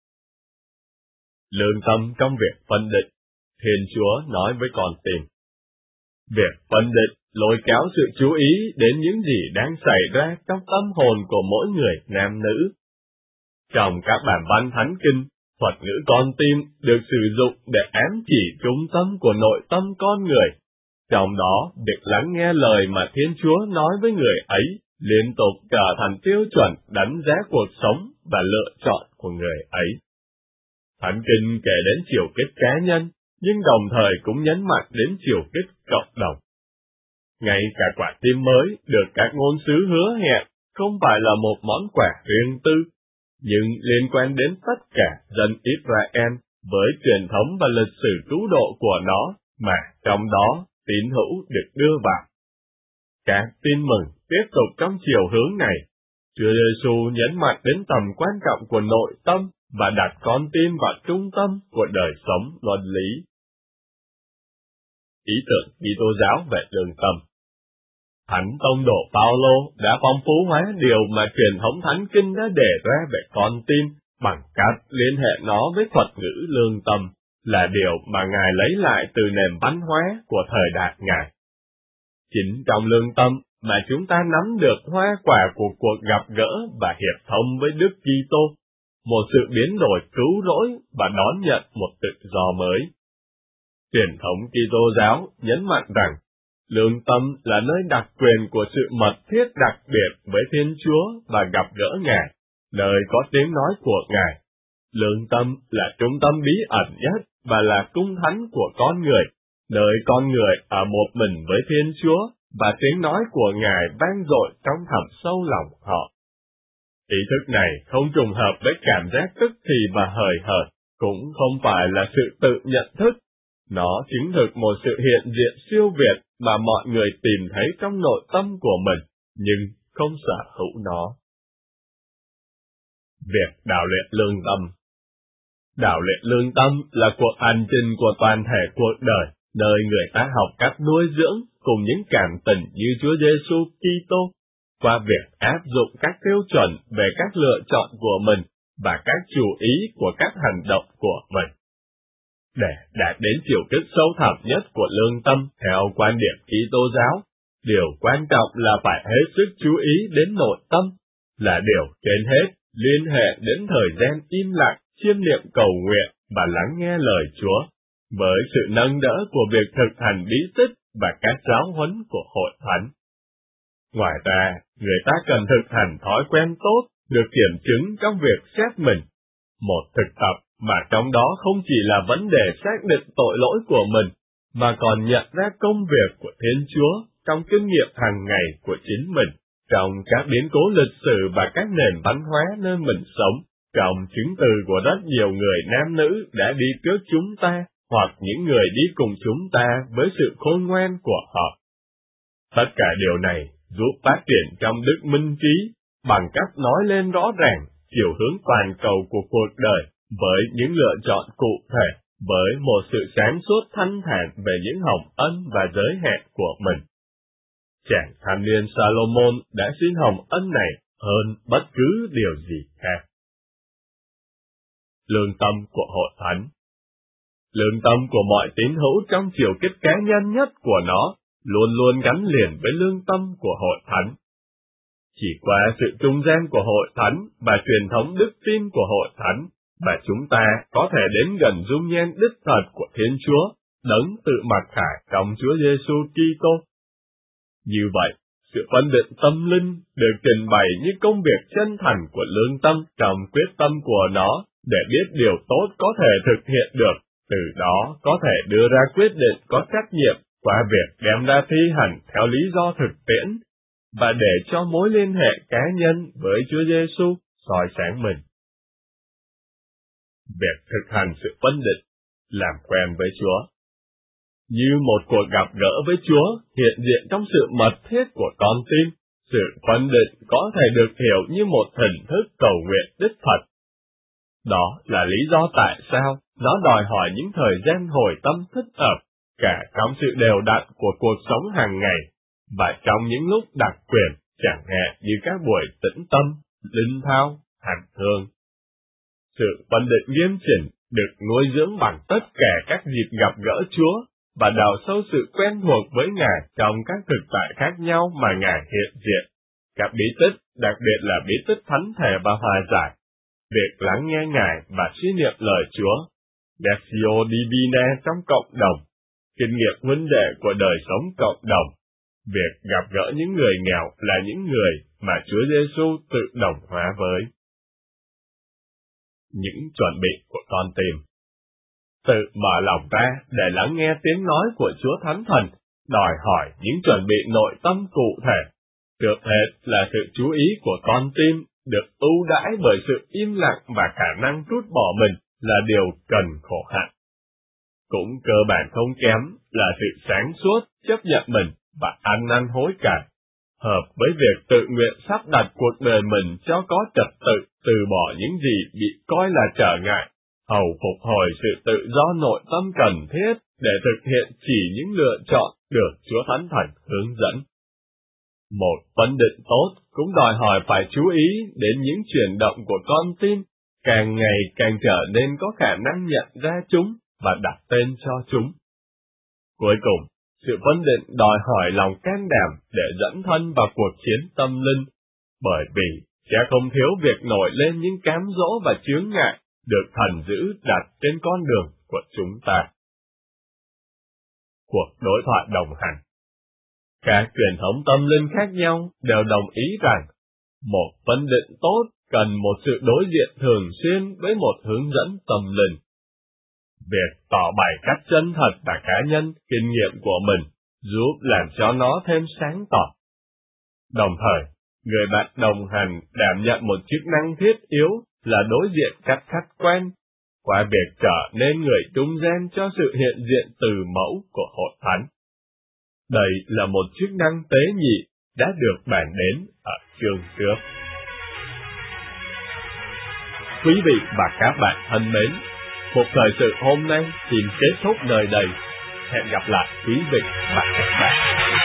Lương tâm trong việc phân định, Thiên Chúa nói với con tim. Việc phân định lôi kéo sự chú ý đến những gì đang xảy ra trong tâm hồn của mỗi người nam nữ. Trong các bản văn thánh kinh, thuật ngữ con tim được sử dụng để ám chỉ trung tâm của nội tâm con người. Trong đó, việc lắng nghe lời mà Thiên Chúa nói với người ấy liên tục trở thành tiêu chuẩn đánh giá cuộc sống và lựa chọn của người ấy. Thánh kinh kể đến chiều kích cá nhân, nhưng đồng thời cũng nhấn mạnh đến chiều kích cộng đồng. Ngay cả quả tim mới được các ngôn sứ hứa hẹn không phải là một món quà riêng tư, nhưng liên quan đến tất cả dân Israel với truyền thống và lịch sử cứu độ của nó mà trong đó tín hữu được đưa vào. Các tin mừng tiếp tục trong chiều hướng này. Chúa Giêsu nhấn mạnh đến tầm quan trọng của nội tâm và đặt con tim vào trung tâm của đời sống luân lý. Ý tưởng Kitô giáo về lương tâm. Thánh tông đồ Phaolô đã phong phú hóa điều mà truyền thống thánh kinh đã đề ra về con tim bằng cách liên hệ nó với thuật ngữ lương tâm, là điều mà Ngài lấy lại từ nền văn hóa của thời đại Ngài. Chính trong lương tâm mà chúng ta nắm được hoa quả của cuộc gặp gỡ và hiệp thông với Đức Kitô, một sự biến đổi cứu rỗi và đón nhận một tự do mới. Truyền thống Kitô giáo nhấn mạnh rằng, lương tâm là nơi đặc quyền của sự mật thiết đặc biệt với Thiên Chúa và gặp gỡ Ngài, nơi có tiếng nói của Ngài. Lương tâm là trung tâm bí ẩn nhất và là cung thánh của con người, nơi con người ở một mình với Thiên Chúa và tiếng nói của Ngài vang dội trong thẳm sâu lòng họ. Ý thức này không trùng hợp với cảm giác tức thì và hời hợt, cũng không phải là sự tự nhận thức. Nó chứng thực một sự hiện diện siêu việt mà mọi người tìm thấy trong nội tâm của mình, nhưng không sở hữu nó. Việc đào luyện lương tâm. Đào luyện lương tâm là cuộc hành trình của toàn thể cuộc đời, nơi người ta học cách nuôi dưỡng cùng những cảm tình như Chúa Giêsu Kitô, qua việc áp dụng các tiêu chuẩn về các lựa chọn của mình và các chú ý của các hành động của mình. Để đạt đến chiều kích sâu thẳm nhất của lương tâm theo quan điểm Kitô giáo, điều quan trọng là phải hết sức chú ý đến nội tâm, là điều trên hết liên hệ đến thời gian im lặng, chiêm niệm cầu nguyện và lắng nghe lời Chúa, với sự nâng đỡ của việc thực hành bí tích và các giáo huấn của hội thánh. Ngoài ra, người ta cần thực hành thói quen tốt, được kiểm chứng trong việc xét mình. Một thực tập mà trong đó không chỉ là vấn đề xác định tội lỗi của mình, mà còn nhận ra công việc của Thiên Chúa trong kinh nghiệm hàng ngày của chính mình, trong các biến cố lịch sử và các nền văn hóa nơi mình sống, trong chứng từ của rất nhiều người nam nữ đã đi trước chúng ta, hoặc những người đi cùng chúng ta với sự khôn ngoan của họ. Tất cả điều này giúp phát triển trong đức minh trí, bằng cách nói lên rõ ràng chiều hướng toàn cầu của cuộc đời, với những lựa chọn cụ thể, với một sự sáng suốt thanh thản về những hồng ân và giới hạn của mình. Chàng thanh niên Salomon đã xin hồng ân này hơn bất cứ điều gì khác. Lương tâm của hội thánh. Lương tâm của mọi tín hữu trong chiều kích cá nhân nhất của nó luôn luôn gắn liền với lương tâm của hội thánh. Chỉ qua sự trung gian của hội thánh và truyền thống đức tin của hội thánh mà chúng ta có thể đến gần dung nhan đích thật của Thiên Chúa, đấng tự mặc khải trong Chúa Giêsu Kitô. Như vậy, sự phân định tâm linh được trình bày như công việc chân thành của lương tâm trong quyết tâm của nó để biết điều tốt có thể thực hiện được, từ đó có thể đưa ra quyết định có trách nhiệm qua việc đem ra thi hành theo lý do thực tiễn, và để cho mối liên hệ cá nhân với Chúa Giêsu soi sáng mình. Việc thực hành sự phân định, làm quen với Chúa. Như một cuộc gặp gỡ với Chúa hiện diện trong sự mật thiết của con tim, sự phân định có thể được hiểu như một hình thức cầu nguyện đích thật. Đó là lý do tại sao nó đòi hỏi những thời gian hồi tâm thích hợp, cả trong sự đều đặn của cuộc sống hàng ngày, và trong những lúc đặc quyền, chẳng hạn như các buổi tĩnh tâm, linh thao, hành hương. Sự phân định nghiêm chỉnh được nuôi dưỡng bằng tất cả các dịp gặp gỡ Chúa, và đào sâu sự quen thuộc với Ngài trong các thực tại khác nhau mà Ngài hiện diện. Các bí tích, đặc biệt là bí tích thánh thể và hòa giải, việc lắng nghe Ngài và suy niệm lời Chúa, Lectio Divina trong cộng đồng, kinh nghiệm huynh đệ của đời sống cộng đồng, việc gặp gỡ những người nghèo là những người mà Chúa Giêsu tự đồng hóa với. Những chuẩn bị của con tim. Tự mở lòng ra để lắng nghe tiếng nói của Chúa Thánh Thần, đòi hỏi những chuẩn bị nội tâm cụ thể. Trước hết là sự chú ý của con tim được ưu đãi bởi sự im lặng và khả năng trút bỏ mình là điều cần khổ hạnh. Cũng cơ bản không kém là sự sáng suốt, chấp nhận mình và ăn năn hối cải, hợp với việc tự nguyện sắp đặt cuộc đời mình cho có trật tự, từ bỏ những gì bị coi là trở ngại, hầu phục hồi sự tự do nội tâm cần thiết để thực hiện chỉ những lựa chọn được Chúa Thánh Thần hướng dẫn. Một phân định tốt cũng đòi hỏi phải chú ý đến những chuyển động của con tim, càng ngày càng trở nên có khả năng nhận ra chúng và đặt tên cho chúng. Cuối cùng, sự phân định đòi hỏi lòng can đảm để dẫn thân vào cuộc chiến tâm linh, bởi vì sẽ không thiếu việc nổi lên những cám dỗ và chướng ngại được Thần giữ đặt trên con đường của chúng ta. Cuộc đối thoại đồng hành. Các truyền thống tâm linh khác nhau đều đồng ý rằng, một phân định tốt cần một sự đối diện thường xuyên với một hướng dẫn tâm linh. Việc tỏ bày cách chân thật và cá nhân, kinh nghiệm của mình, giúp làm cho nó thêm sáng tỏ. Đồng thời, người bạn đồng hành đảm nhận một chức năng thiết yếu là đối diện cách khách quan, qua việc trở nên người trung gian cho sự hiện diện từ mẫu của Hội Thánh. Đây là một chức năng tế nhị đã được bàn đến ở chương trước. Quý vị và các bạn thân mến, cuộc thời sự hôm nay xin kết thúc nơi đây. Hẹn gặp lại quý vị và các bạn.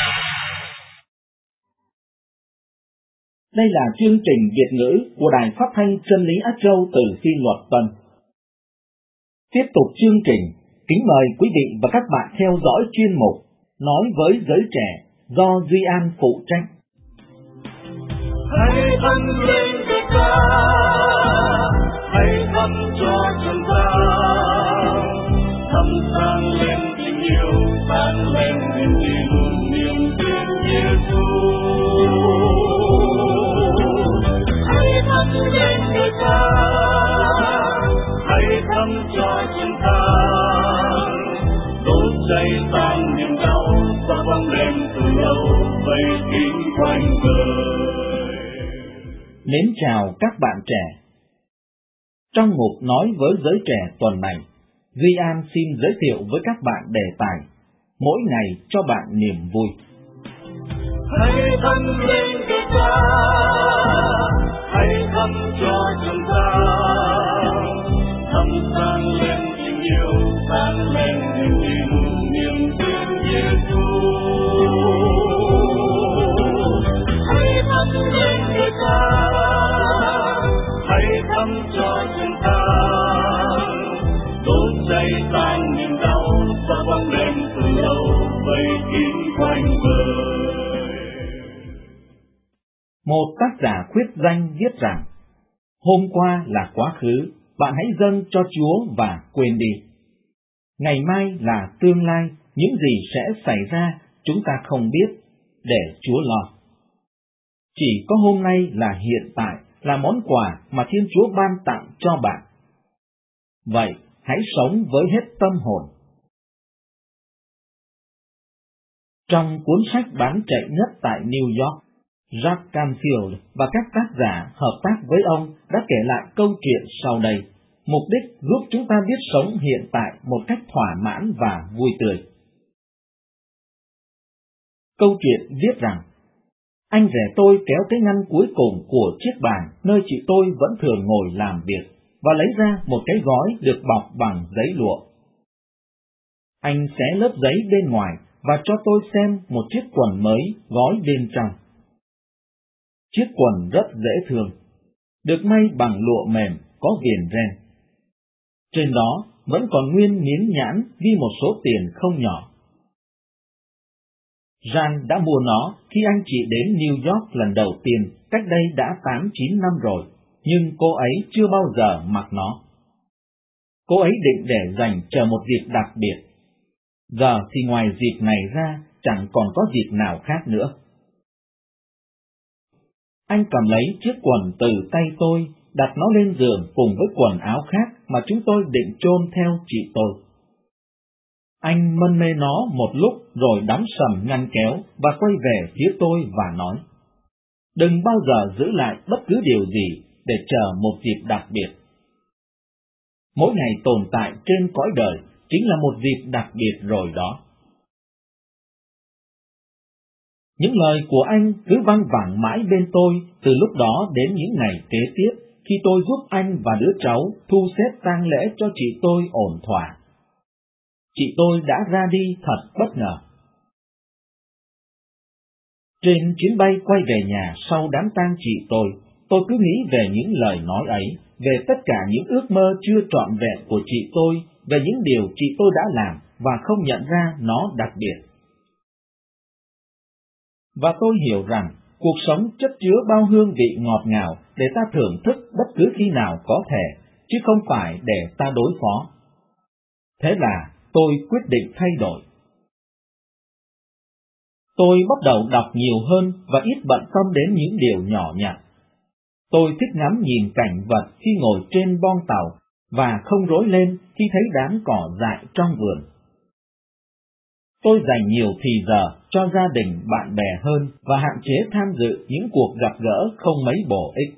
Đây là chương trình Việt ngữ của Đài Phát thanh Chân lý Á Châu từ Phi Luật Tân. Tiếp tục chương trình, kính mời quý vị và các bạn theo dõi chuyên mục Nói với giới trẻ do Duy An phụ trách. Hãy dâng lên với ta, hãy thắp cho chân ta, thắp sáng lên tình yêu, sáng lên niềm tin, niềm tin Giêsu. Hãy thắp lên với ta, hãy thắp cho chân ta, đốt cháy tan niềm đau và bóng đêm từ lâu vây kín quanh đời. Mến chào các bạn trẻ. Trong mục Nói với giới trẻ tuần này, Duy An xin giới thiệu với các bạn đề tài Mỗi ngày cho bạn niềm vui. Hãy dâng lên với ta, hãy thắp cho chân ta, thắp sáng lên tình yêu, sáng lên niềm tin, niềm tin Giêsu. Hãy thắp lên với ta, hãy thắp cho chân ta, đốt cháy tan niềm đau và bóng đêm từ lâu vây kín quanh đời. Một tác giả khuyết danh viết rằng, hôm qua là quá khứ, bạn hãy dâng cho Chúa và quên đi. Ngày mai là tương lai, những gì sẽ xảy ra chúng ta không biết, để Chúa lo. Chỉ có hôm nay là hiện tại, là món quà mà Thiên Chúa ban tặng cho bạn. Vậy, hãy sống với hết tâm hồn. Trong cuốn sách bán chạy nhất tại New York, Jack Canfield và các tác giả hợp tác với ông đã kể lại câu chuyện sau đây, mục đích giúp chúng ta biết sống hiện tại một cách thỏa mãn và vui tươi. Câu chuyện viết rằng, anh rể tôi kéo cái ngăn cuối cùng của chiếc bàn nơi chị tôi vẫn thường ngồi làm việc và lấy ra một cái gói được bọc bằng giấy lụa. Anh xé lớp giấy bên ngoài và cho tôi xem một chiếc quần mới gói bên trong. Chiếc quần rất dễ thương, được may bằng lụa mềm có viền ren. Trên đó vẫn còn nguyên miếng nhãn ghi một số tiền không nhỏ. Jan đã mua nó khi anh chị đến New York lần đầu tiên cách đây đã tám chín năm rồi, nhưng cô ấy chưa bao giờ mặc nó. Cô ấy định để dành chờ một dịp đặc biệt. Giờ thì ngoài dịp này ra chẳng còn có dịp nào khác nữa. Anh cầm lấy chiếc quần từ tay tôi, đặt nó lên giường cùng với quần áo khác mà chúng tôi định chôn theo chị tôi. Anh mân mê nó một lúc rồi đóng sầm ngăn kéo và quay về phía tôi và nói, đừng bao giờ giữ lại bất cứ điều gì để chờ một dịp đặc biệt. Mỗi ngày tồn tại trên cõi đời chính là một dịp đặc biệt rồi đó. Những lời của anh cứ văng vẳng mãi bên tôi từ lúc đó đến những ngày kế tiếp, khi tôi giúp anh và đứa cháu thu xếp tang lễ cho chị tôi ổn thỏa. Chị tôi đã ra đi thật bất ngờ. Trên chuyến bay quay về nhà sau đám tang chị tôi, tôi cứ nghĩ về những lời nói ấy, về tất cả những ước mơ chưa trọn vẹn của chị tôi, về những điều chị tôi đã làm và không nhận ra nó đặc biệt. Và tôi hiểu rằng cuộc sống chất chứa bao hương vị ngọt ngào để ta thưởng thức bất cứ khi nào có thể, chứ không phải để ta đối phó. Thế là tôi quyết định thay đổi. Tôi bắt đầu đọc nhiều hơn và ít bận tâm đến những điều nhỏ nhặt. Tôi thích ngắm nhìn cảnh vật khi ngồi trên boong tàu và không rối lên khi thấy đám cỏ dại trong vườn. Tôi dành nhiều thì giờ cho gia đình, bạn bè hơn và hạn chế tham dự những cuộc gặp gỡ không mấy bổ ích.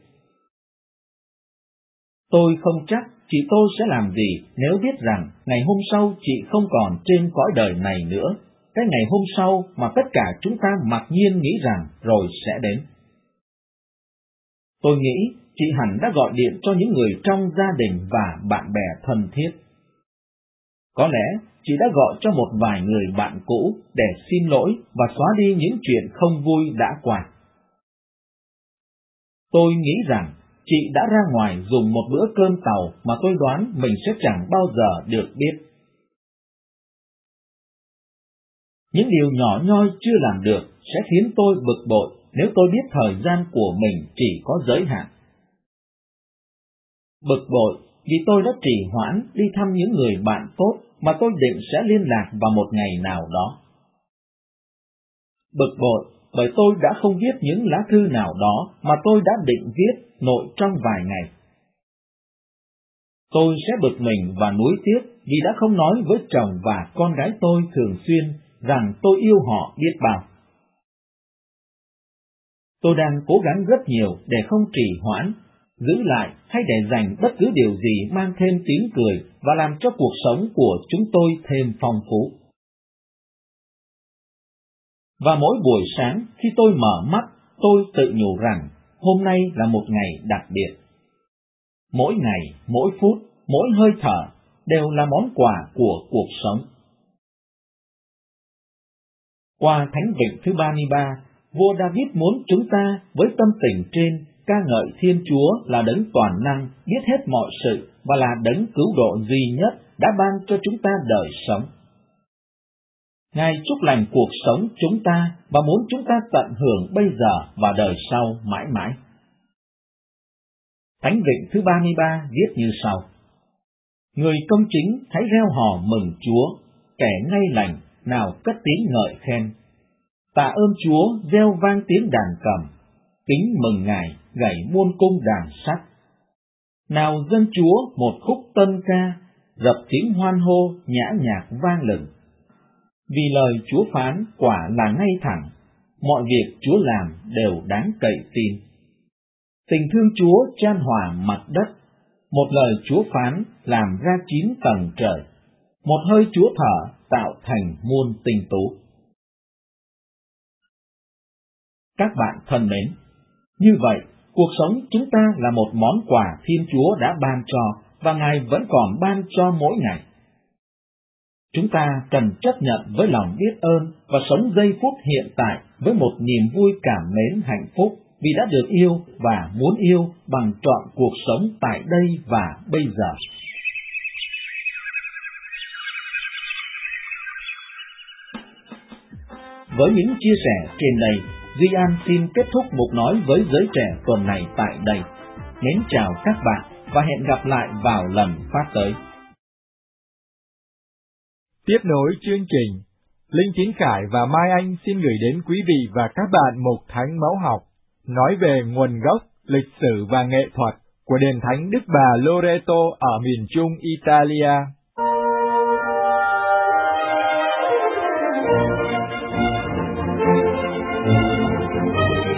Tôi không chắc chị tôi sẽ làm gì nếu biết rằng ngày hôm sau chị không còn trên cõi đời này nữa, cái ngày hôm sau mà tất cả chúng ta mặc nhiên nghĩ rằng rồi sẽ đến. Tôi nghĩ chị hẳn đã gọi điện cho những người trong gia đình và bạn bè thân thiết. Có lẽ chị đã gọi cho một vài người bạn cũ để xin lỗi và xóa đi những chuyện không vui đã qua. Tôi nghĩ rằng chị đã ra ngoài dùng một bữa cơm tàu mà tôi đoán mình sẽ chẳng bao giờ được biết. Những điều nhỏ nhoi chưa làm được sẽ khiến tôi bực bội nếu tôi biết thời gian của mình chỉ có giới hạn. Bực bội vì tôi đã trì hoãn đi thăm những người bạn tốt mà tôi định sẽ liên lạc vào một ngày nào đó. Bực bội bởi tôi đã không viết những lá thư nào đó mà tôi đã định viết nội trong vài ngày. Tôi sẽ bực mình và nuối tiếc vì đã không nói với chồng và con gái tôi thường xuyên rằng tôi yêu họ biết bao. Tôi đang cố gắng rất nhiều để không trì hoãn, giữ lại hay để dành bất cứ điều gì mang thêm tiếng cười và làm cho cuộc sống của chúng tôi thêm phong phú. Và mỗi buổi sáng khi tôi mở mắt, tôi tự nhủ rằng hôm nay là một ngày đặc biệt. Mỗi ngày, mỗi phút, mỗi hơi thở đều là món quà của cuộc sống. Qua Thánh Vịnh thứ ba mươi ba, vua David muốn chúng ta với tâm tình trên ca ngợi Thiên Chúa là đấng toàn năng, biết hết mọi sự và là đấng cứu độ duy nhất đã ban cho chúng ta đời sống. Ngài chúc lành cuộc sống chúng ta và muốn chúng ta tận hưởng bây giờ và đời sau mãi mãi. Thánh Vịnh thứ ba mươi ba viết như sau: Người công chính hãy reo hò mừng Chúa, kẻ ngay lành nào cất tiếng ngợi khen. Tạ ơn Chúa reo vang tiếng đàn cầm, kính mừng Ngài gảy muôn cung đàn sắt. Nào dân Chúa một khúc tân ca, dập tiếng hoan hô nhã nhạc vang lừng. Vì lời Chúa phán quả là ngay thẳng, mọi việc Chúa làm đều đáng cậy tin. Tình thương Chúa chan hòa mặt đất, một lời Chúa phán làm ra chín tầng trời, một hơi Chúa thở tạo thành muôn tinh tú. Các bạn thân mến, như vậy, cuộc sống chúng ta là một món quà Thiên Chúa đã ban cho và Ngài vẫn còn ban cho mỗi ngày. Chúng ta cần chấp nhận với lòng biết ơn và sống giây phút hiện tại với một niềm vui cảm mến hạnh phúc vì đã được yêu và muốn yêu bằng trọn cuộc sống tại đây và bây giờ. Với những chia sẻ trên đây, Duy An xin kết thúc mục nói với giới trẻ tuần này tại đây. Mến chào các bạn và hẹn gặp lại vào lần phát tới. Tiếp nối chương trình, Linh Chính Khải và Mai Anh xin gửi đến quý vị và các bạn một thánh mẫu học nói về nguồn gốc, lịch sử và nghệ thuật của đền thánh Đức Bà Loreto ở miền Trung Italia.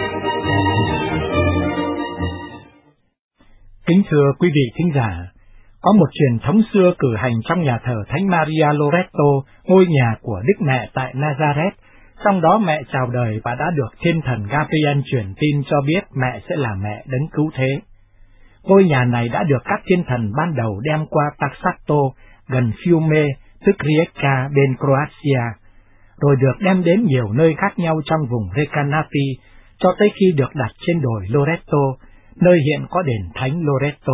Kính thưa quý vị thính giả, Có một truyền thống xưa cử hành trong nhà thờ Thánh Maria Loreto, ngôi nhà của Đức Mẹ tại Nazareth. Trong đó mẹ chào đời và đã được thiên thần Gabriel truyền tin cho biết mẹ sẽ là mẹ đấng cứu thế. Ngôi nhà này đã được các thiên thần ban đầu đem qua Taxato, gần Fiume, tức Rijeka bên Croatia, rồi được đem đến nhiều nơi khác nhau trong vùng Recanati, cho tới khi được đặt trên đồi Loreto, nơi hiện có đền Thánh Loreto.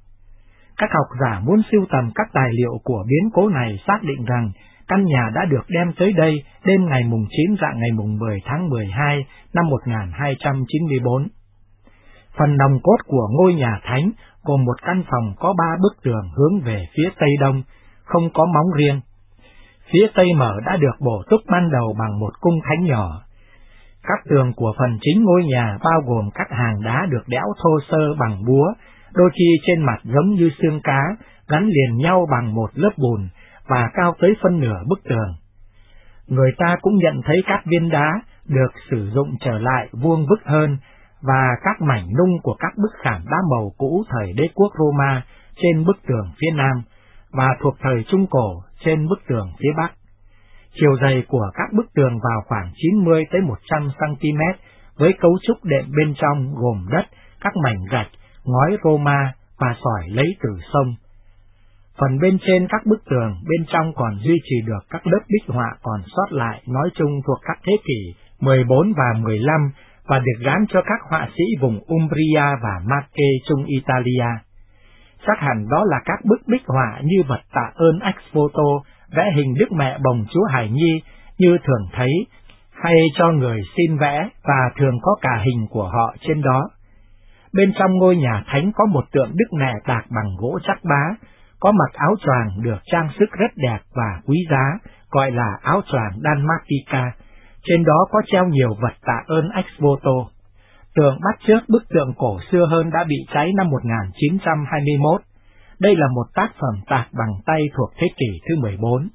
Các học giả muốn sưu tầm các tài liệu của biến cố này xác định rằng căn nhà đã được đem tới đây đêm ngày mùng chín rạng ngày mùng mười tháng mười hai năm một nghìn hai trăm chín mươi bốn. Phần nòng cốt của ngôi nhà thánh gồm một căn phòng có ba bức tường hướng về phía tây đông, không có móng riêng. Phía tây mở đã được bổ túc ban đầu bằng một cung thánh nhỏ. Các tường của phần chính ngôi nhà bao gồm các hàng đá được đẽo thô sơ bằng búa, đôi khi trên mặt giống như xương cá, gắn liền nhau bằng một lớp bùn và cao tới phân nửa bức tường. Người ta cũng nhận thấy các viên đá được sử dụng trở lại vuông vức hơn, và các mảnh nung của các bức khảm đá màu cũ thời đế quốc Roma trên bức tường phía nam, và thuộc thời Trung Cổ trên bức tường phía bắc. Chiều dày của các bức tường vào khoảng chín mươi tới một trăm xăng-ti-mét, với cấu trúc đệm bên trong gồm đất, các mảnh gạch, ngói Roma và sỏi lấy từ sông. Phần bên trên các bức tường bên trong còn duy trì được các lớp bích họa còn sót lại, nói chung thuộc các thế kỷ mười bốn và mười lăm, và được gán cho các họa sĩ vùng Umbria và Marche Trung Italia. Chắc hẳn đó là các bức bích họa như vật tạ ơn ex voto, vẽ hình Đức Mẹ bồng Chúa Hài Nhi như thường thấy, hay cho người xin vẽ và thường có cả hình của họ trên đó. Bên trong ngôi nhà thánh có một tượng Đức Mẹ tạc bằng gỗ chắc bá, có mặc áo choàng được trang sức rất đẹp và quý giá, gọi là áo choàng Dalmatica. Trên đó có treo nhiều vật tạ ơn ex voto. Tượng bắt chước bức tượng cổ xưa hơn đã bị cháy năm một nghìn chín trăm hai mươi mốt. Đây là một tác phẩm tạc bằng tay thuộc thế kỷ thứ mười bốn.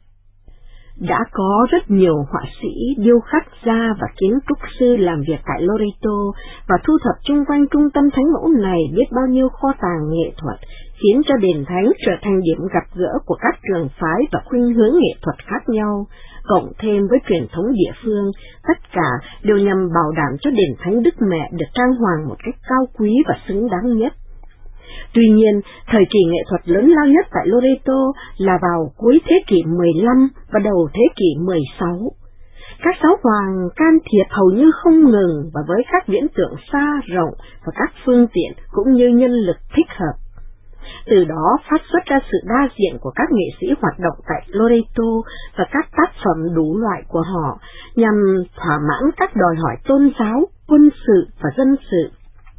Đã có rất nhiều họa sĩ, điêu khắc gia và kiến trúc sư làm việc tại Loreto và thu thập chung quanh trung tâm thánh mẫu này biết bao nhiêu kho tàng nghệ thuật, khiến cho đền thánh trở thành điểm gặp gỡ của các trường phái và khuynh hướng nghệ thuật khác nhau. Cộng thêm với truyền thống địa phương, tất cả đều nhằm bảo đảm cho đền thánh Đức Mẹ được trang hoàng một cách cao quý và xứng đáng nhất. Tuy nhiên, thời kỳ nghệ thuật lớn lao nhất tại Loreto là vào cuối thế kỷ mười lăm và đầu thế kỷ mười sáu. Các giáo hoàng can thiệp hầu như không ngừng và với các viễn tượng xa rộng và các phương tiện cũng như nhân lực thích hợp. Từ đó phát xuất ra sự đa diện của các nghệ sĩ hoạt động tại Loreto và các tác phẩm đủ loại của họ nhằm thỏa mãn các đòi hỏi tôn giáo, quân sự và dân sự.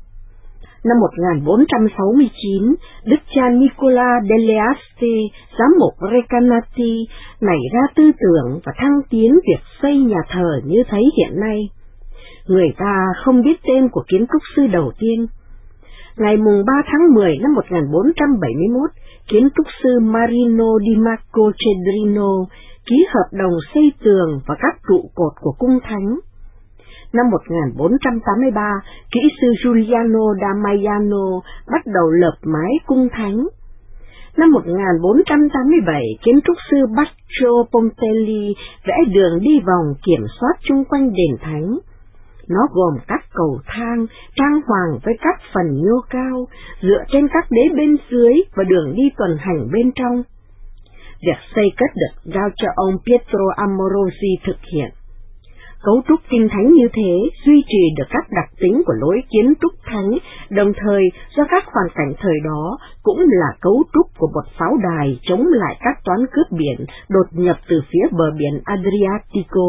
Năm một nghìn bốn trăm sáu mươi chín, đức cha Nicola delle Aste, giám mục Recanati, nảy ra tư tưởng và thăng tiến việc xây nhà thờ như thấy hiện nay. Người ta không biết tên của kiến trúc sư đầu tiên. Ngày mùng ba tháng mười năm một nghìn bốn trăm bảy mươi mốt, kiến trúc sư Marino di Marco Cedrino ký hợp đồng xây tường và các trụ cột của cung thánh. Năm một nghìn bốn trăm tám mươi ba, kỹ sư Giuliano da Maiano bắt đầu lợp mái cung thánh. Năm một nghìn bốn trăm tám mươi bảy, kiến trúc sư Baccio Pontelli vẽ đường đi vòng kiểm soát chung quanh đền thánh. Nó gồm các cầu thang, trang hoàng với các phần nhô cao, dựa trên các đế bên dưới và đường đi tuần hành bên trong. Việc xây cất được giao cho ông Pietro Amorosi thực hiện. Cấu trúc kinh thánh như thế duy trì được các đặc tính của lối kiến trúc thánh, đồng thời do các hoàn cảnh thời đó cũng là cấu trúc của một pháo đài chống lại các toán cướp biển đột nhập từ phía bờ biển Adriatico.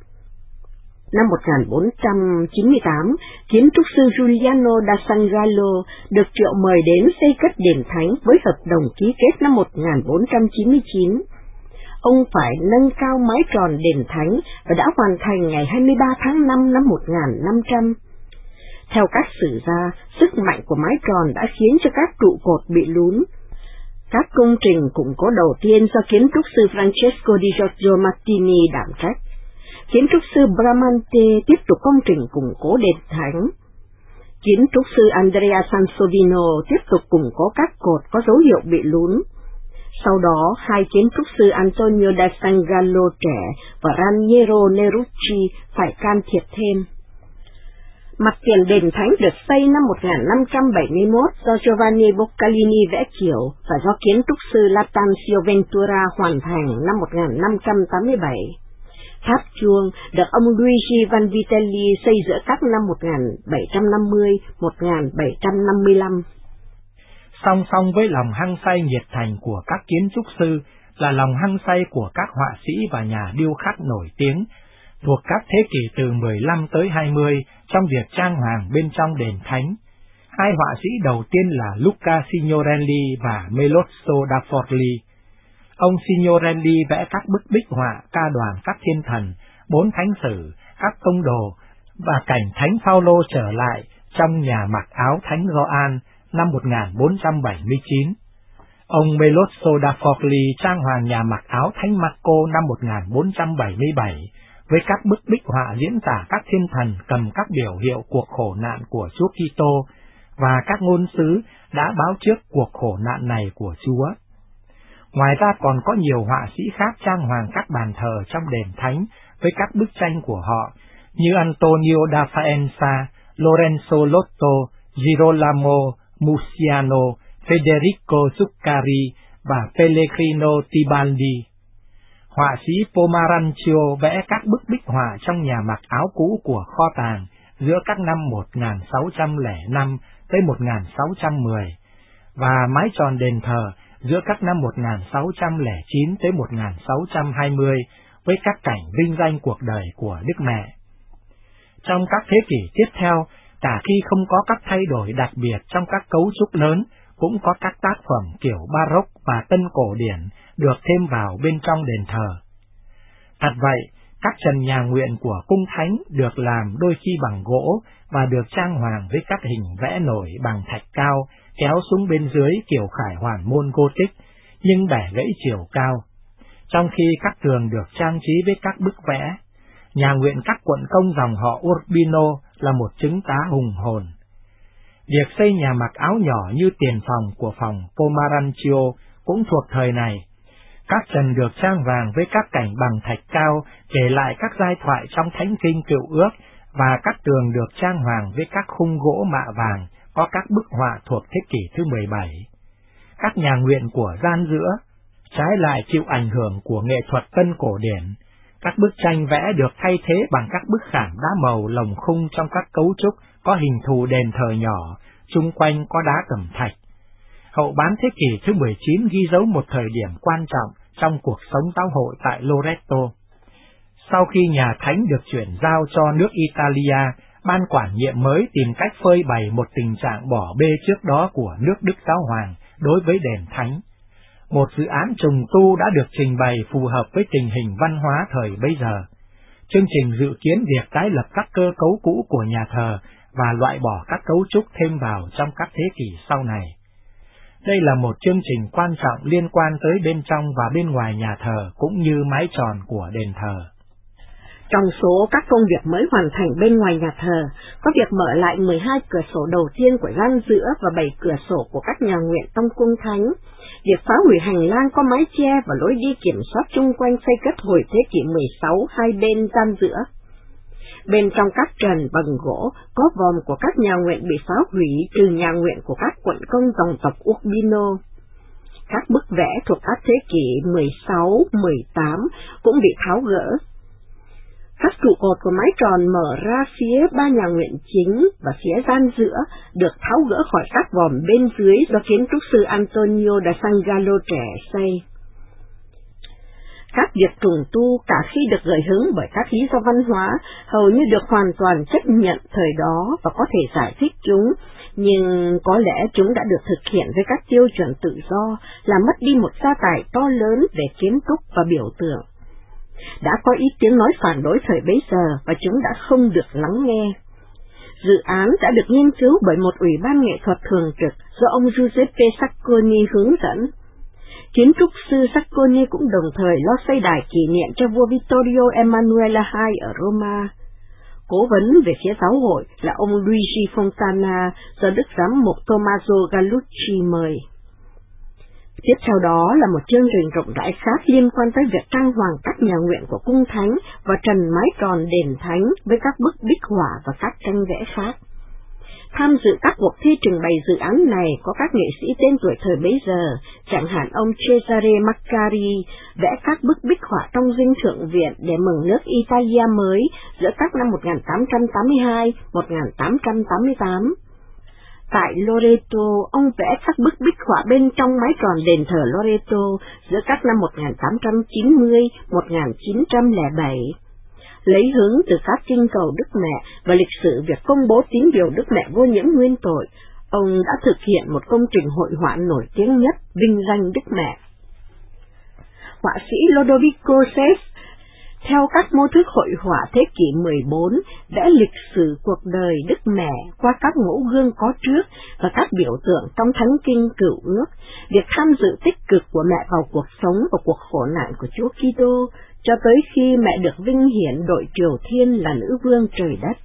Năm một nghìn bốn trăm chín mươi tám, kiến trúc sư Giuliano da Sangallo được triệu mời đến xây cất đền thánh với hợp đồng ký kết năm một nghìn bốn trăm chín mươi chín. Ông phải nâng cao mái tròn đền thánh và đã hoàn thành ngày hai mươi ba tháng năm năm một nghìn năm trăm. Theo các sử gia, sức mạnh của mái tròn đã khiến cho các trụ cột bị lún. Các công trình củng cố đầu tiên do kiến trúc sư Francesco di Giorgio Martini đảm trách. Kiến trúc sư Bramante tiếp tục công trình củng cố đền thánh. Kiến trúc sư Andrea Sansovino tiếp tục củng cố các cột có dấu hiệu bị lún. Sau đó, hai kiến trúc sư Antonio da San Gallo trẻ và Raniero Nerucci phải can thiệp thêm. Mặt tiền đền thánh được xây năm một nghìn năm trăm bảy mươi mốt do Giovanni Boccalini vẽ kiểu và do kiến trúc sư Latanzio Ventura hoàn thành năm một nghìn năm trăm tám mươi bảy. Tháp chuông được ông Luigi Vanvitelli xây giữa các năm một nghìn bảy trăm năm mươi đến một nghìn bảy trăm năm mươi lăm. Song song với lòng hăng say nhiệt thành của các kiến trúc sư là lòng hăng say của các họa sĩ và nhà điêu khắc nổi tiếng thuộc các thế kỷ từ mười lăm tới hai mươi trong việc trang hoàng bên trong đền thánh. Hai họa sĩ đầu tiên là Luca Signorelli và Melozzo da Forlì. Ông Signorelli vẽ các bức bích họa ca đoàn các thiên thần, bốn thánh sử, các tông đồ và cảnh thánh Phaolô trở lại trong nhà mặc áo thánh Gioan năm một nghìn bốn trăm bảy mươi chín. Ông Melozzo da Forlì trang hoàng nhà mặc áo thánh Marco năm một nghìn bốn trăm bảy mươi bảy với các bức bích họa diễn tả các thiên thần cầm các biểu hiệu cuộc khổ nạn của Chúa Kitô và các ngôn sứ đã báo trước cuộc khổ nạn này của Chúa. Ngoài ra còn có nhiều họa sĩ khác trang hoàng các bàn thờ trong đền thánh với các bức tranh của họ như Antonio da Faenza, Lorenzo Lotto, Girolamo Musiano, Federico Zuccari và Pellegrino Tibaldi. Họa sĩ Pomarancio vẽ các bức bích họa trong nhà mặc áo cũ của kho tàng giữa các năm một nghìn sáu trăm lẻ năm tới một nghìn sáu trăm mười và mái tròn đền thờ giữa các năm một nghìn sáu trăm lẻ chín tới một nghìn sáu trăm hai mươi với các cảnh vinh danh cuộc đời của Đức Mẹ. Trong các thế kỷ tiếp theo, cả khi không có các thay đổi đặc biệt trong các cấu trúc lớn, cũng có các tác phẩm kiểu Baroque và Tân Cổ điển được thêm vào bên trong đền thờ. Thật vậy, các trần nhà nguyện của cung thánh được làm đôi khi bằng gỗ và được trang hoàng với các hình vẽ nổi bằng thạch cao kéo xuống bên dưới kiểu khải hoàn môn Gothic, nhưng bẻ gãy chiều cao, trong khi các tường được trang trí với các bức vẽ. Nhà nguyện các quận công dòng họ Urbino là một chứng tá hùng hồn. Việc xây nhà mặc áo nhỏ như tiền phòng của phòng Pomarancio cũng thuộc thời này. Các trần được trang vàng với các cảnh bằng thạch cao kể lại các giai thoại trong Thánh Kinh Cựu Ước, và các tường được trang hoàng với các khung gỗ mạ vàng có các bức họa thuộc thế kỷ thứ mười bảy. Các nhà nguyện của gian giữa trái lại chịu ảnh hưởng của nghệ thuật Tân Cổ điển. Các bức tranh vẽ được thay thế bằng các bức khảm đá màu lồng khung trong các cấu trúc có hình thù đền thờ nhỏ, chung quanh có đá cẩm thạch. Hậu bán thế kỷ thứ mười chín ghi dấu một thời điểm quan trọng trong cuộc sống giáo hội tại Loreto. Sau khi nhà thánh được chuyển giao cho nước Italia, ban quản nhiệm mới tìm cách phơi bày một tình trạng bỏ bê trước đó của nước Đức Giáo Hoàng đối với đền thánh. Một dự án trùng tu đã được trình bày phù hợp với tình hình văn hóa thời bấy giờ. Chương trình dự kiến việc tái lập các cơ cấu cũ của nhà thờ và loại bỏ các cấu trúc thêm vào trong các thế kỷ sau này. Đây là một chương trình quan trọng liên quan tới bên trong và bên ngoài nhà thờ cũng như mái tròn của đền thờ. Trong số các công việc mới hoàn thành bên ngoài nhà thờ, có việc mở lại mười hai cửa sổ đầu tiên của gian giữa và bảy cửa sổ của các nhà nguyện trong cung thánh, việc phá hủy hành lang có mái che và lối đi kiểm soát chung quanh xây cất hồi thế kỷ mười sáu hai bên gian giữa. Bên trong các trần bằng gỗ có vòm của các nhà nguyện bị phá hủy trừ nhà nguyện của các quận công dòng tộc Urbino. Các bức vẽ thuộc các thế kỷ mười sáu, mười tám cũng bị tháo gỡ. Các trụ cột của mái tròn mở ra phía ba nhà nguyện chính và phía gian giữa được tháo gỡ khỏi các vòm bên dưới do kiến trúc sư Antonio da San Gallo trẻ xây. Các việc trùng tu cả khi được gợi hứng bởi các lý do văn hóa hầu như được hoàn toàn chấp nhận thời đó và có thể giải thích chúng, nhưng có lẽ chúng đã được thực hiện với các tiêu chuẩn tự do, làm mất đi một gia tài to lớn về kiến trúc và biểu tượng. Đã có ý tiếng nói phản đối thời bấy giờ và chúng đã không được lắng nghe. Dự án đã được nghiên cứu bởi một ủy ban nghệ thuật thường trực do ông Giuseppe Sacconi hướng dẫn. Kiến trúc sư Sacconi cũng đồng thời lo xây đài kỷ niệm cho vua Vittorio Emanuele đệ nhị ở Roma. Cố vấn về phía giáo hội là ông Luigi Fontana do Đức Giám mục Tommaso Gallucci mời. Tiếp theo đó là một chương trình rộng rãi khác liên quan tới việc trang hoàng các nhà nguyện của cung thánh và trần mái tròn đền thánh với các bức bích họa và các tranh vẽ khác. Tham dự các cuộc thi trình bày dự án này có các nghệ sĩ tên tuổi thời bấy giờ, chẳng hạn ông Cesare Maccari vẽ các bức bích họa trong dinh thượng viện để mừng nước Italia mới giữa các năm một nghìn tám trăm tám mươi hai đến một nghìn tám trăm tám mươi tám. Tại Loreto, ông vẽ các bức bích họa bên trong mái tròn đền thờ Loreto giữa các năm một nghìn tám trăm chín mươi đến một nghìn chín trăm lẻ bảy. Lấy hướng từ các kinh cầu Đức Mẹ và lịch sử việc công bố tín điều Đức Mẹ vô nhiễm nguyên tội, ông đã thực hiện một công trình hội họa nổi tiếng nhất vinh danh Đức Mẹ. Họa sĩ Lodovico Sess, theo các mô thức hội họa thế kỷ mười bốn, vẽ lịch sử cuộc đời Đức Mẹ qua các mẫu gương có trước và các biểu tượng trong Thánh Kinh Cựu Ước, việc tham dự tích cực của mẹ vào cuộc sống và cuộc khổ nạn của Chúa Kitô, cho tới khi mẹ được vinh hiển đội Triều Thiên là nữ vương trời đất.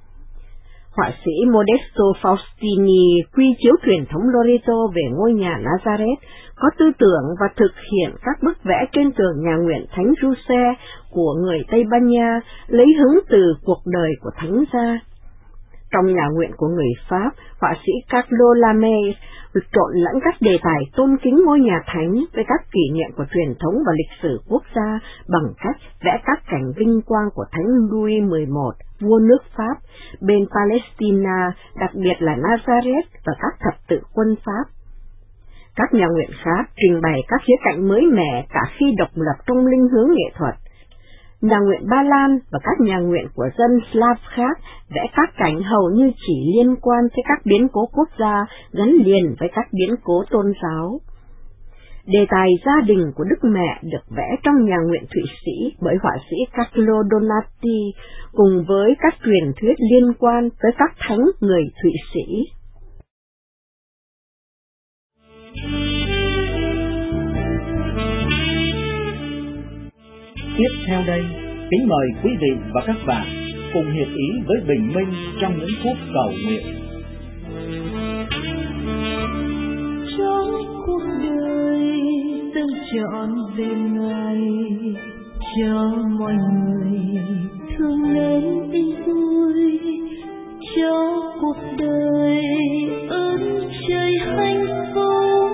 Họa sĩ Modesto Faustini quy chiếu truyền thống Loreto về ngôi nhà Nazareth, có tư tưởng và thực hiện các bức vẽ trên tường nhà nguyện Thánh Giuse của người Tây Ban Nha, lấy hứng từ cuộc đời của Thánh gia. Trong nhà nguyện của người Pháp, họa sĩ Carlo Lamet trộn lẫn các đề tài tôn kính ngôi nhà thánh với các kỷ niệm của truyền thống và lịch sử quốc gia bằng cách vẽ các cảnh vinh quang của Thánh Louis mười một, vua nước Pháp, bên Palestina, đặc biệt là Nazareth và các thập tự quân Pháp. Các nhà nguyện khác trình bày các khía cạnh mới mẻ cả khi độc lập trong linh hướng nghệ thuật. Nhà nguyện Ba Lan và các nhà nguyện của dân Slav khác vẽ các cảnh hầu như chỉ liên quan tới các biến cố quốc gia gắn liền với các biến cố tôn giáo. Đề tài gia đình của Đức Mẹ được vẽ trong nhà nguyện Thụy Sĩ bởi họa sĩ Carlo Donati cùng với các truyền thuyết liên quan tới các thánh người Thụy Sĩ. Tiếp theo đây, kính mời quý vị và các bạn cùng hiệp ý với Bình Minh trong những phút cầu nguyện. Trong cuộc đời dâng trọn về Ngài, cho mọi người thương lớn tin vui, cho cuộc đời ơn trời hạnh phúc.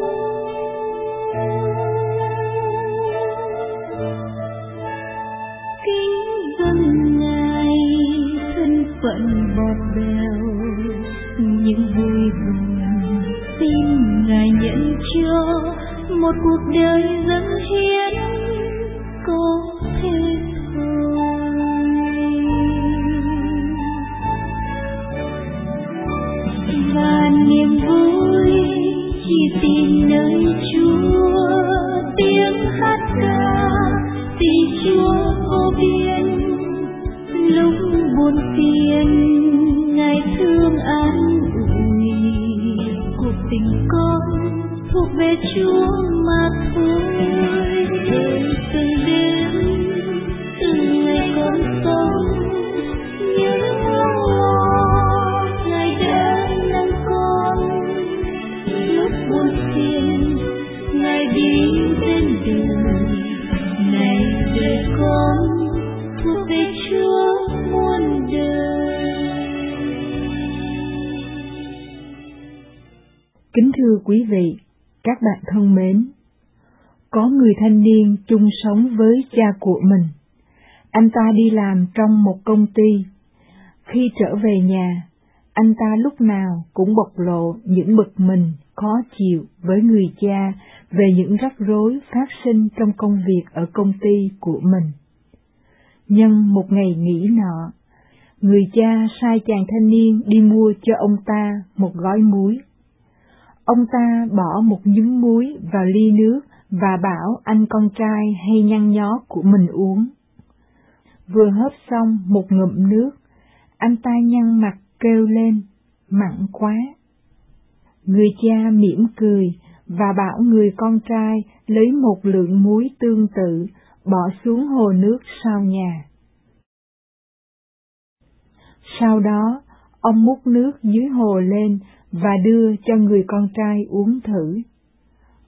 Kính dâng Ngài thân phận bọt bèo, những vui buồn xin Ngài nhận cho một cuộc đời dâng hiến có thế thôi. Và niềm vui chỉ tìm nơi Chúa, tiếng hát ca vì Chúa vô biên. Lúc buồn phiền Ngài thương an ủi, cuộc tình con thuộc về Chúa mà thôi. Từng đêm từng ngày con sống nhớ Ngài đã nâng con. Lúc buồn phiền Ngài đi bên đường, này đời con thuộc về Chúa muôn đời. Kính thưa quý vị, các bạn thân mến, có người thanh niên chung sống với cha của mình. Anh ta đi làm trong một công ty. Khi trở về nhà, anh ta lúc nào cũng bộc lộ những bực mình, khó chịu với người cha về những rắc rối phát sinh trong công việc ở công ty của mình. Nhân một ngày nghỉ nọ, người cha sai chàng thanh niên đi mua cho ông ta một gói muối. Ông ta bỏ một nhúm muối vào ly nước và bảo anh con trai hay nhăn nhó của mình uống. Vừa hớp xong một ngụm nước, anh ta nhăn mặt kêu lên, mặn quá. Người cha mỉm cười và bảo người con trai lấy một lượng muối tương tự bỏ xuống hồ nước sau nhà. Sau đó, ông múc nước dưới hồ lên và đưa cho người con trai uống thử.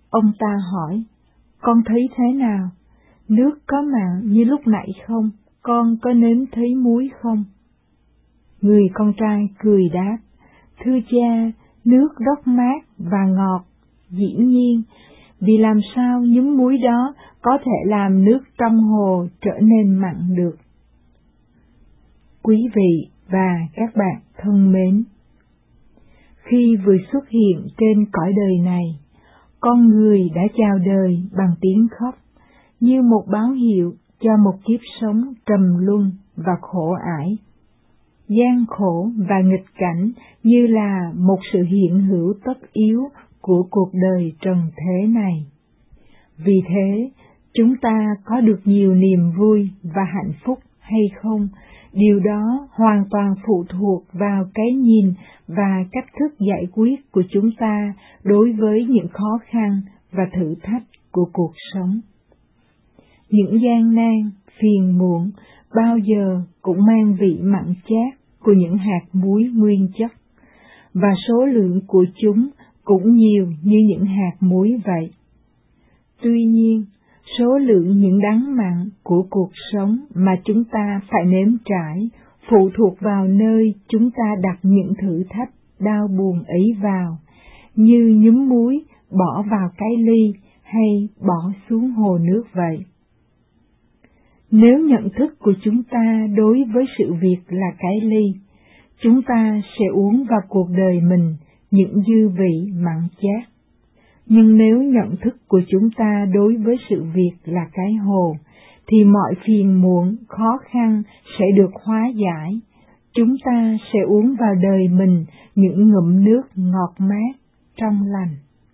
Ông ta hỏi, con thấy thế nào? Nước có mặn như lúc nãy không? Con có nếm thấy muối không? Người con trai cười đáp, thưa cha, nước rất mát và ngọt, dĩ nhiên, vì làm sao nhúm muối đó có thể làm nước trong hồ trở nên mặn được. Quý vị và các bạn thân mến, khi vừa xuất hiện trên cõi đời này, con người đã chào đời bằng tiếng khóc, như một báo hiệu cho một kiếp sống trầm luân và khổ ải. Gian khổ và nghịch cảnh như là một sự hiện hữu tất yếu của cuộc đời trần thế này. Vì thế, chúng ta có được nhiều niềm vui và hạnh phúc hay không, điều đó hoàn toàn phụ thuộc vào cái nhìn và cách thức giải quyết của chúng ta đối với những khó khăn và thử thách của cuộc sống. Những gian nan, phiền muộn bao giờ cũng mang vị mặn chát của những hạt muối nguyên chất, và số lượng của chúng cũng nhiều như những hạt muối vậy. Tuy nhiên, số lượng những đắng mặn của cuộc sống mà chúng ta phải nếm trải phụ thuộc vào nơi chúng ta đặt những thử thách đau buồn ấy vào, như nhúm muối bỏ vào cái ly hay bỏ xuống hồ nước vậy. Nếu nhận thức của chúng ta đối với sự việc là cái ly, chúng ta sẽ uống vào cuộc đời mình những dư vị mặn chát. Nhưng nếu nhận thức của chúng ta đối với sự việc là cái hồ, thì mọi phiền muộn, khó khăn sẽ được hóa giải. Chúng ta sẽ uống vào đời mình những ngụm nước ngọt mát, trong lành.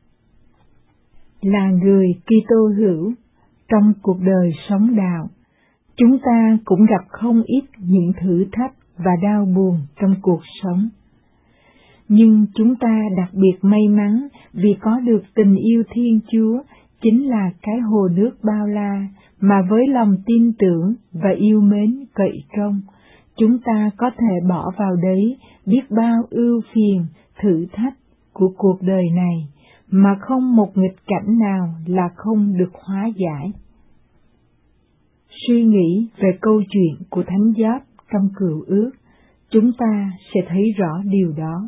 Là người Kitô hữu, trong cuộc đời sống đạo, chúng ta cũng gặp không ít những thử thách và đau buồn trong cuộc sống. Nhưng chúng ta đặc biệt may mắn vì có được tình yêu Thiên Chúa, chính là cái hồ nước bao la mà với lòng tin tưởng và yêu mến cậy trông, chúng ta có thể bỏ vào đấy biết bao ưu phiền, thử thách của cuộc đời này, mà không một nghịch cảnh nào là không được hóa giải. Suy nghĩ về câu chuyện của Thánh Gióp trong Cựu Ước, chúng ta sẽ thấy rõ điều đó.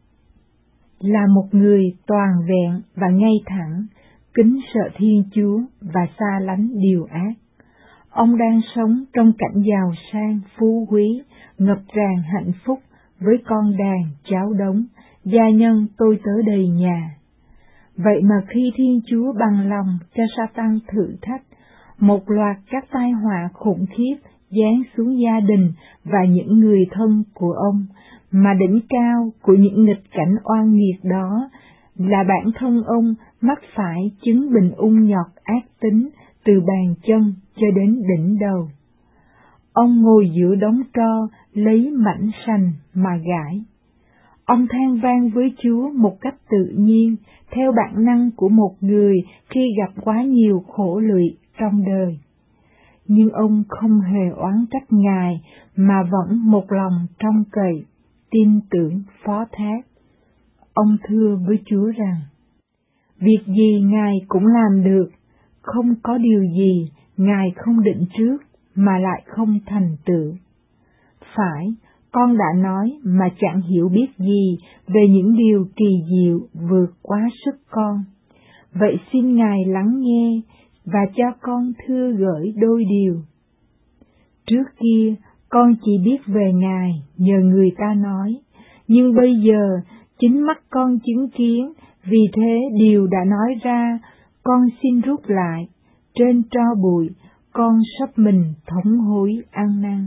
Là một người toàn vẹn và ngay thẳng, kính sợ Thiên Chúa và xa lánh điều ác, ông đang sống trong cảnh giàu sang phú quý, ngập tràn hạnh phúc với con đàn cháu đống, gia nhân tôi tớ đầy nhà. Vậy mà khi Thiên Chúa bằng lòng cho Sa-tan thử thách, một loạt các tai họa khủng khiếp giáng xuống gia đình và những người thân của ông, mà đỉnh cao của những nghịch cảnh oan nghiệt đó là bản thân ông mắc phải chứng bệnh ung nhọt ác tính từ bàn chân cho đến đỉnh đầu. Ông ngồi giữa đống tro lấy mảnh sành mà gãi. Ông than vang với Chúa một cách tự nhiên, theo bản năng của một người khi gặp quá nhiều khổ lụy trong đời. Nhưng ông không hề oán trách Ngài, mà vẫn một lòng trông cậy, tin tưởng phó thác. Ông thưa với Chúa rằng, việc gì Ngài cũng làm được, không có điều gì Ngài không định trước mà lại không thành tựu. Phải, con đã nói mà chẳng hiểu biết gì về những điều kỳ diệu vượt quá sức con. Vậy xin Ngài lắng nghe và cho con thưa gửi đôi điều. Trước kia, con chỉ biết về Ngài nhờ người ta nói, nhưng bây giờ chính mắt con chứng kiến, vì thế điều đã nói ra, con xin rút lại, trên tro bụi, con sắp mình thống hối ăn năn.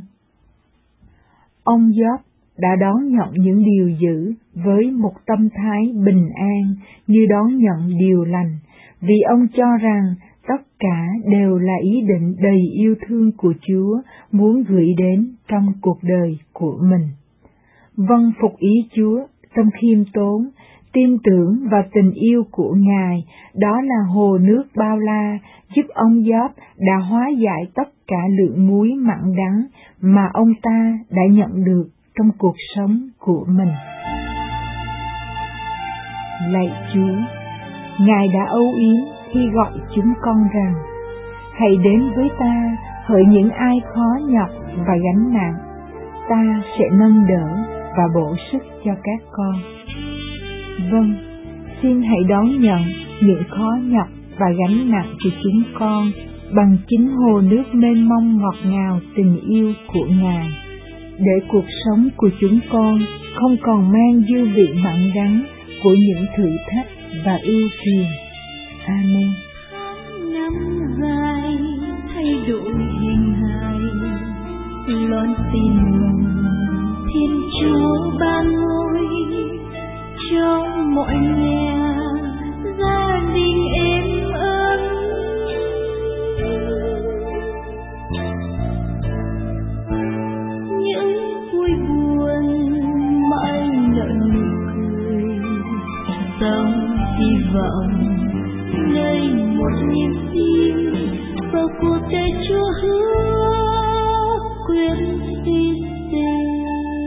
Ông Gióp đã đón nhận những điều dữ với một tâm thái bình an như đón nhận điều lành, vì ông cho rằng tất cả đều là ý định đầy yêu thương của Chúa muốn gửi đến trong cuộc đời của mình. Vâng phục ý Chúa, tâm khiêm tốn, tin tưởng vào tình yêu của Ngài, đó là hồ nước bao la giúp ông Gióp đã hóa giải tất cả lượng muối mặn đắng mà ông ta đã nhận được trong cuộc sống của mình. Lạy Chúa, Ngài đã âu yếm khi gọi chúng con rằng: hãy đến với ta, hỡi những ai khó nhọc và gánh nặng, ta sẽ nâng đỡ và bổ sức cho các con. Vâng, xin hãy đón nhận những khó nhọc và gánh nặng của chúng con bằng chính hồ nước mênh mông ngọt ngào tình yêu của Ngài, để cuộc sống của chúng con không còn mang dư vị mặn đắng của những thử thách và ưu phiền. Amen. Năm dài thay đổi hình hài, lon tin mừng Thiên Chúa ban ngôi cho mọi nhà, gia đình êm ấm. Những vui buồn mãi nở nụ cười, sống hy vọng nơi một niềm tin vào cuộc đời Chúa hứa quyết hy sinh.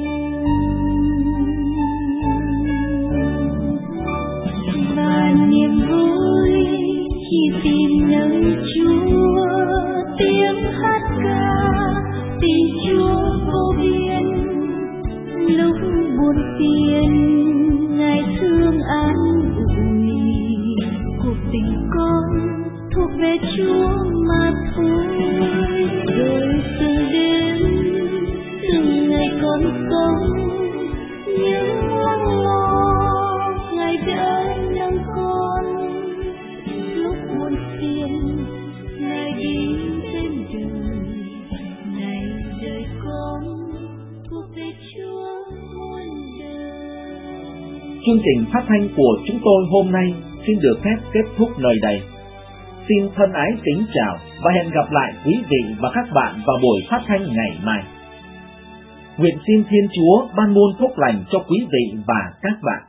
Và niềm vui khi tìm nơi Chúa, tiếng hát ca tình Chúa vô biên. Lúc buồn phiền Ngài thương an ủi, cuộc tình con thuộc về Chúa mà thôi. Rồi từng đêm từng ngày con sống những lắng lo, Ngài đã nâng con. Lúc buồn phiền Ngài đi trên đời, này đời con thuộc về Chúa muôn đời. Chương trình phát thanh của chúng tôi hôm nay xin được phép kết thúc nơi đây. Xin thân ái kính chào và hẹn gặp lại quý vị và các bạn vào buổi phát thanh ngày mai. Nguyện xin Thiên Chúa ban muôn phúc lành cho quý vị và các bạn.